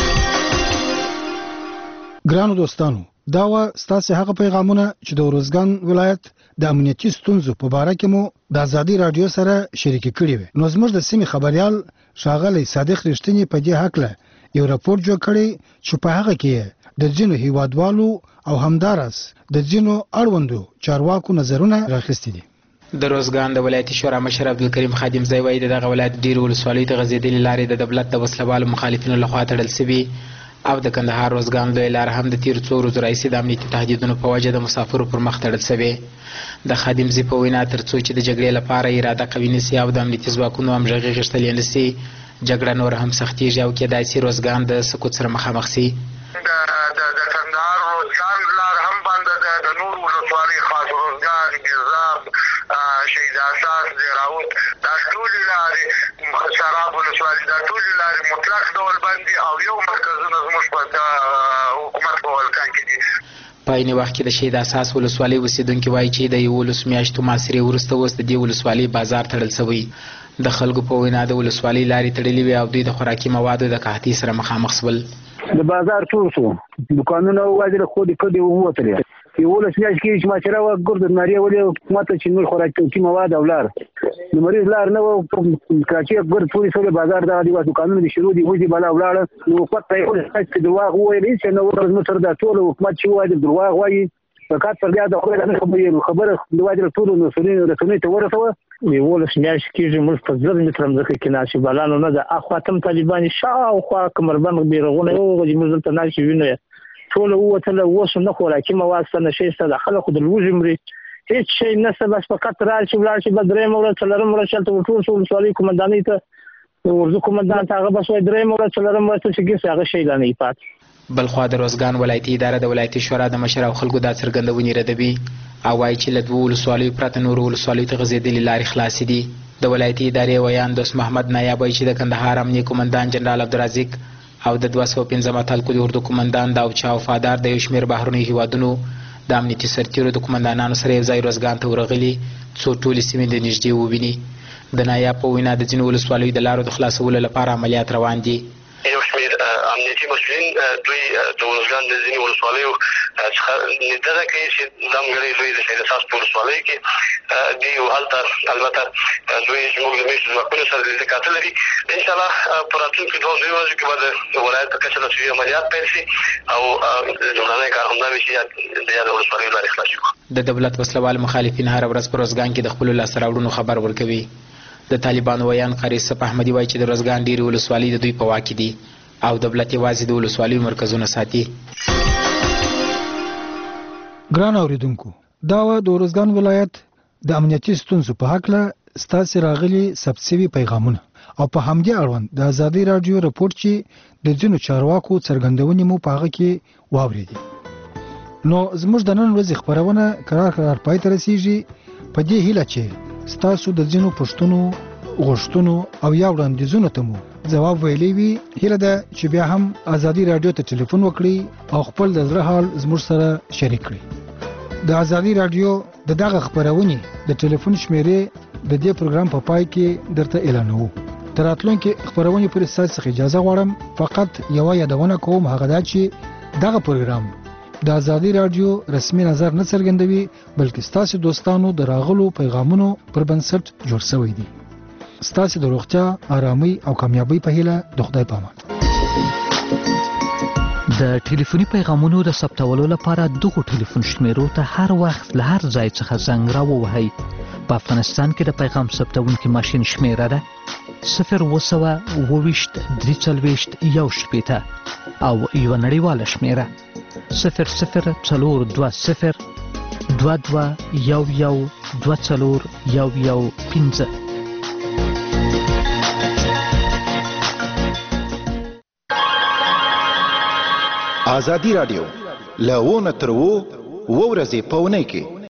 [SPEAKER 31] ګرانو دوستانو دا و ستاسو هغه پیغامونه چې د روزګان ولایت د امنیتي ستونزو په اړه کې مو د ازادي رادیو سره شریک کړي وي. نو زموږ د سیمې خبريال شاغلی صادق رښتینی په دې حق له یو راپور جوړ کړی چې په هغه کې د ځینو هیوادوالو او همدارس د ځینو اړوندو چارواکو نظرونه راخستي دي.
[SPEAKER 4] د روزګان د ولایتي شورا مشر عبدالکریم خادم زوی وایي دغه ولایت ډېرو ولسوالیو ته غځېدلې لارې د دولت د وسلوالو مخالفینو لخوا تړل سوي او د کندهار روزګان لویه لاره هم د تېرو څو ورځو راهیسې د امنیتي تهدیدونو په وجه د مسافرو پر مخ تړل سوې. د خادم زی په وینا تر څو چې د جګړې لپاره اراده قوي نسي او د امنیتي ځواکونو همغږي غښتلې نسي جګړه نور هم سختېږي او کېدای سي روزګان د سقوط سره مخامخ سي.
[SPEAKER 7] د کندهار روزګان لاره هم بنده ده د نورو ولسوالیو خاص روزګان ګیزاب شهید اساس زیراوت دا ټولې لارې شراب ولسوالي دا ټولې لارې مطلق ډول بندي او یو مرکزونه زموږ په حکومت په ولکان کې دي.
[SPEAKER 4] په عین وخت کې د شهید اساس ولسوالۍ اوسېدونکي وایي چې د یولس میاشتو محاصرې وروسته اوس د دې ولسوالۍ بازار تړل شوی. د خلکو په وینا د ولسوالۍ لارې تړلې وې او دوی د خوراکي موادو د قحطۍ سره مخامخ شول.
[SPEAKER 6] د بازار ټول شو دوکانونه وواځل خو د کډې ووتلې یولس میاشتې کې چې ماچره وه ګرد د نارې ولې حکومت ته چې نور خوراکي مواد او لار د مریض لار نه وه کراچي ګرد ټولې سولې بازار دغه دي دوکانونه دي شروع دي وځي بلا ولاړه نو حکومت ته یې چې درواغ وویل هېڅ نه وکړل زموږ سره دا ټول حکومت چې ووایي درواغ وایي فقط پر بیا د خدای نه خبرې خبره د واجب ټول مسؤلین رسنۍ ته ورسوه یولس میاشتې کېږي موږ په زر متره مځکه کې ناشې بلانو نه ده اخوا تم طالبان شاوخوا کمربند بیرغونه وغځي موږ دلته ناشې وینو ټول ووتله اوس نه خوراکي مواد شته نشې شته د خلکو د لوږې مري هېڅ شی نشته بس فقط راشي ولاړ شي بس درېیمه ورځ څلورمه ورځ هلته ورټول شو ولسوالۍ قمندانۍ ته ورزو قمندان ته هغه بس وایي درېیمه ورځ څلورمه ورځ ته چې ګرځي هغه شی لا نه یې پاتې.
[SPEAKER 4] بلخوا د روزګان ولایتي اداره د ولایتي شورا د مشر او خلکو دا څرګندونې ردوي او وایي چې له دوو ولسوالیو پرته نورو ولسوالیو ته غځېدلې لارې خلاصې دي. د ولایتي ادارې ویان دوست محمد نایاب وایي چې د کندهار امنیه قمندان جنرال عبدالرزاق او د دوه سوه پنځم اتلکو د اردو قمندان د اوچا وفادار د یو شمېر بهرنیو هیوادونو د امنیتي سرتیرو د قمندانانو سره یو ځای روزګان ته ورغلي څو ټولې سیمې د نږدې وویني. د نایاب په وینا د ځینو ولسوالیو د لارو د خلاصولو لپاره عملیات روان دي.
[SPEAKER 7] یو شمېر امنیتي مسؤلین دوی د روزګان د ځینې ولسوالیو څخه ندره کوي چې ځانګړی لوی د شهید اساس په ولسوالۍ کې دي او هلته البته دوی زموږ د میشتو ځواکونو سره لیدلي کاته لري. انشاءالله په راتلونکي دوه درې ورځو کې به د ولایت په کچه د سوي عملیات پیل شي او لومړنی کار همدا وي چې د یادو ولسوالیو لارې خلاصې کړو.
[SPEAKER 4] د دولت وسلوال مخالفین هره ورځ په روزګان کې د خپلو لاسته راوړنو خبر ورکوي. د طالبانو ویان قاری صف احمدي وایي چې د روزګان ډېرې ولسوالۍ د دوی په واک کې دي او دولت یوازې د ولسوالیو مرکزونه ساتي.
[SPEAKER 31] ګران اوریدونکو دا و د روزګان ولایت د امنیتي ستونزو په هکله ستاسې راغلي ثبت شوي پیغامونه او په همدې اړوند د ازادي راډیو رپورټ چې د ځینو چارواکو څرګندونې مو په هغه کې واورېدې. نو زموږ د نن ورځې خپرونه قرار قرار پای ته رسیږي په دې هیله چې ستاسو د ځینو پوښتنو غوښتنو او یا وړاندیزونو ته مو ځواب ویلی وي. هیله ده چې بیا هم ازادي رادیو ته ټلیفون وکړي او خپل د زړه حال زموږ سره شریک کړي. د ازادي رادیو د دغه خبرونې د ټلیفون شمیرې د دې پروګرام په پای کې درته اعلانوو. تر راتلونکي خبرونې پورې ستاسو څخه اجازه غواړم. فقط یوه یادونه کوم، هغه دا چې دغه پروګرام د ازادي رادیو رسمي نظر نه څرګندوي، بلکې ستاسو دوستانو د راغلو پیغامونو پر بنسټ جوړ شوی دی. ستاسو د روغتیا، آرامۍ او کامیابی په هیله د خدای په امان.
[SPEAKER 5] د ټلیفوني پیغامونو د ثبتولو لپاره دغه ټلیفون شمیرو ته هر وخت له هر ځای څخه زنګ راووهئ. په افغانستان کې د پیغام ثبتونکي ماشین شمیره ده صفر اوه سوه اوه ویشت درې څلوېښت یو شپېته او یوه نړیواله شمیره صفر صفر څلور دوه صفر دوه دوه یو یو دوه څلور یو یو پنځه.
[SPEAKER 9] ازادي رادیو له اووه نه تر اووه اووه ورځې په اونۍ کې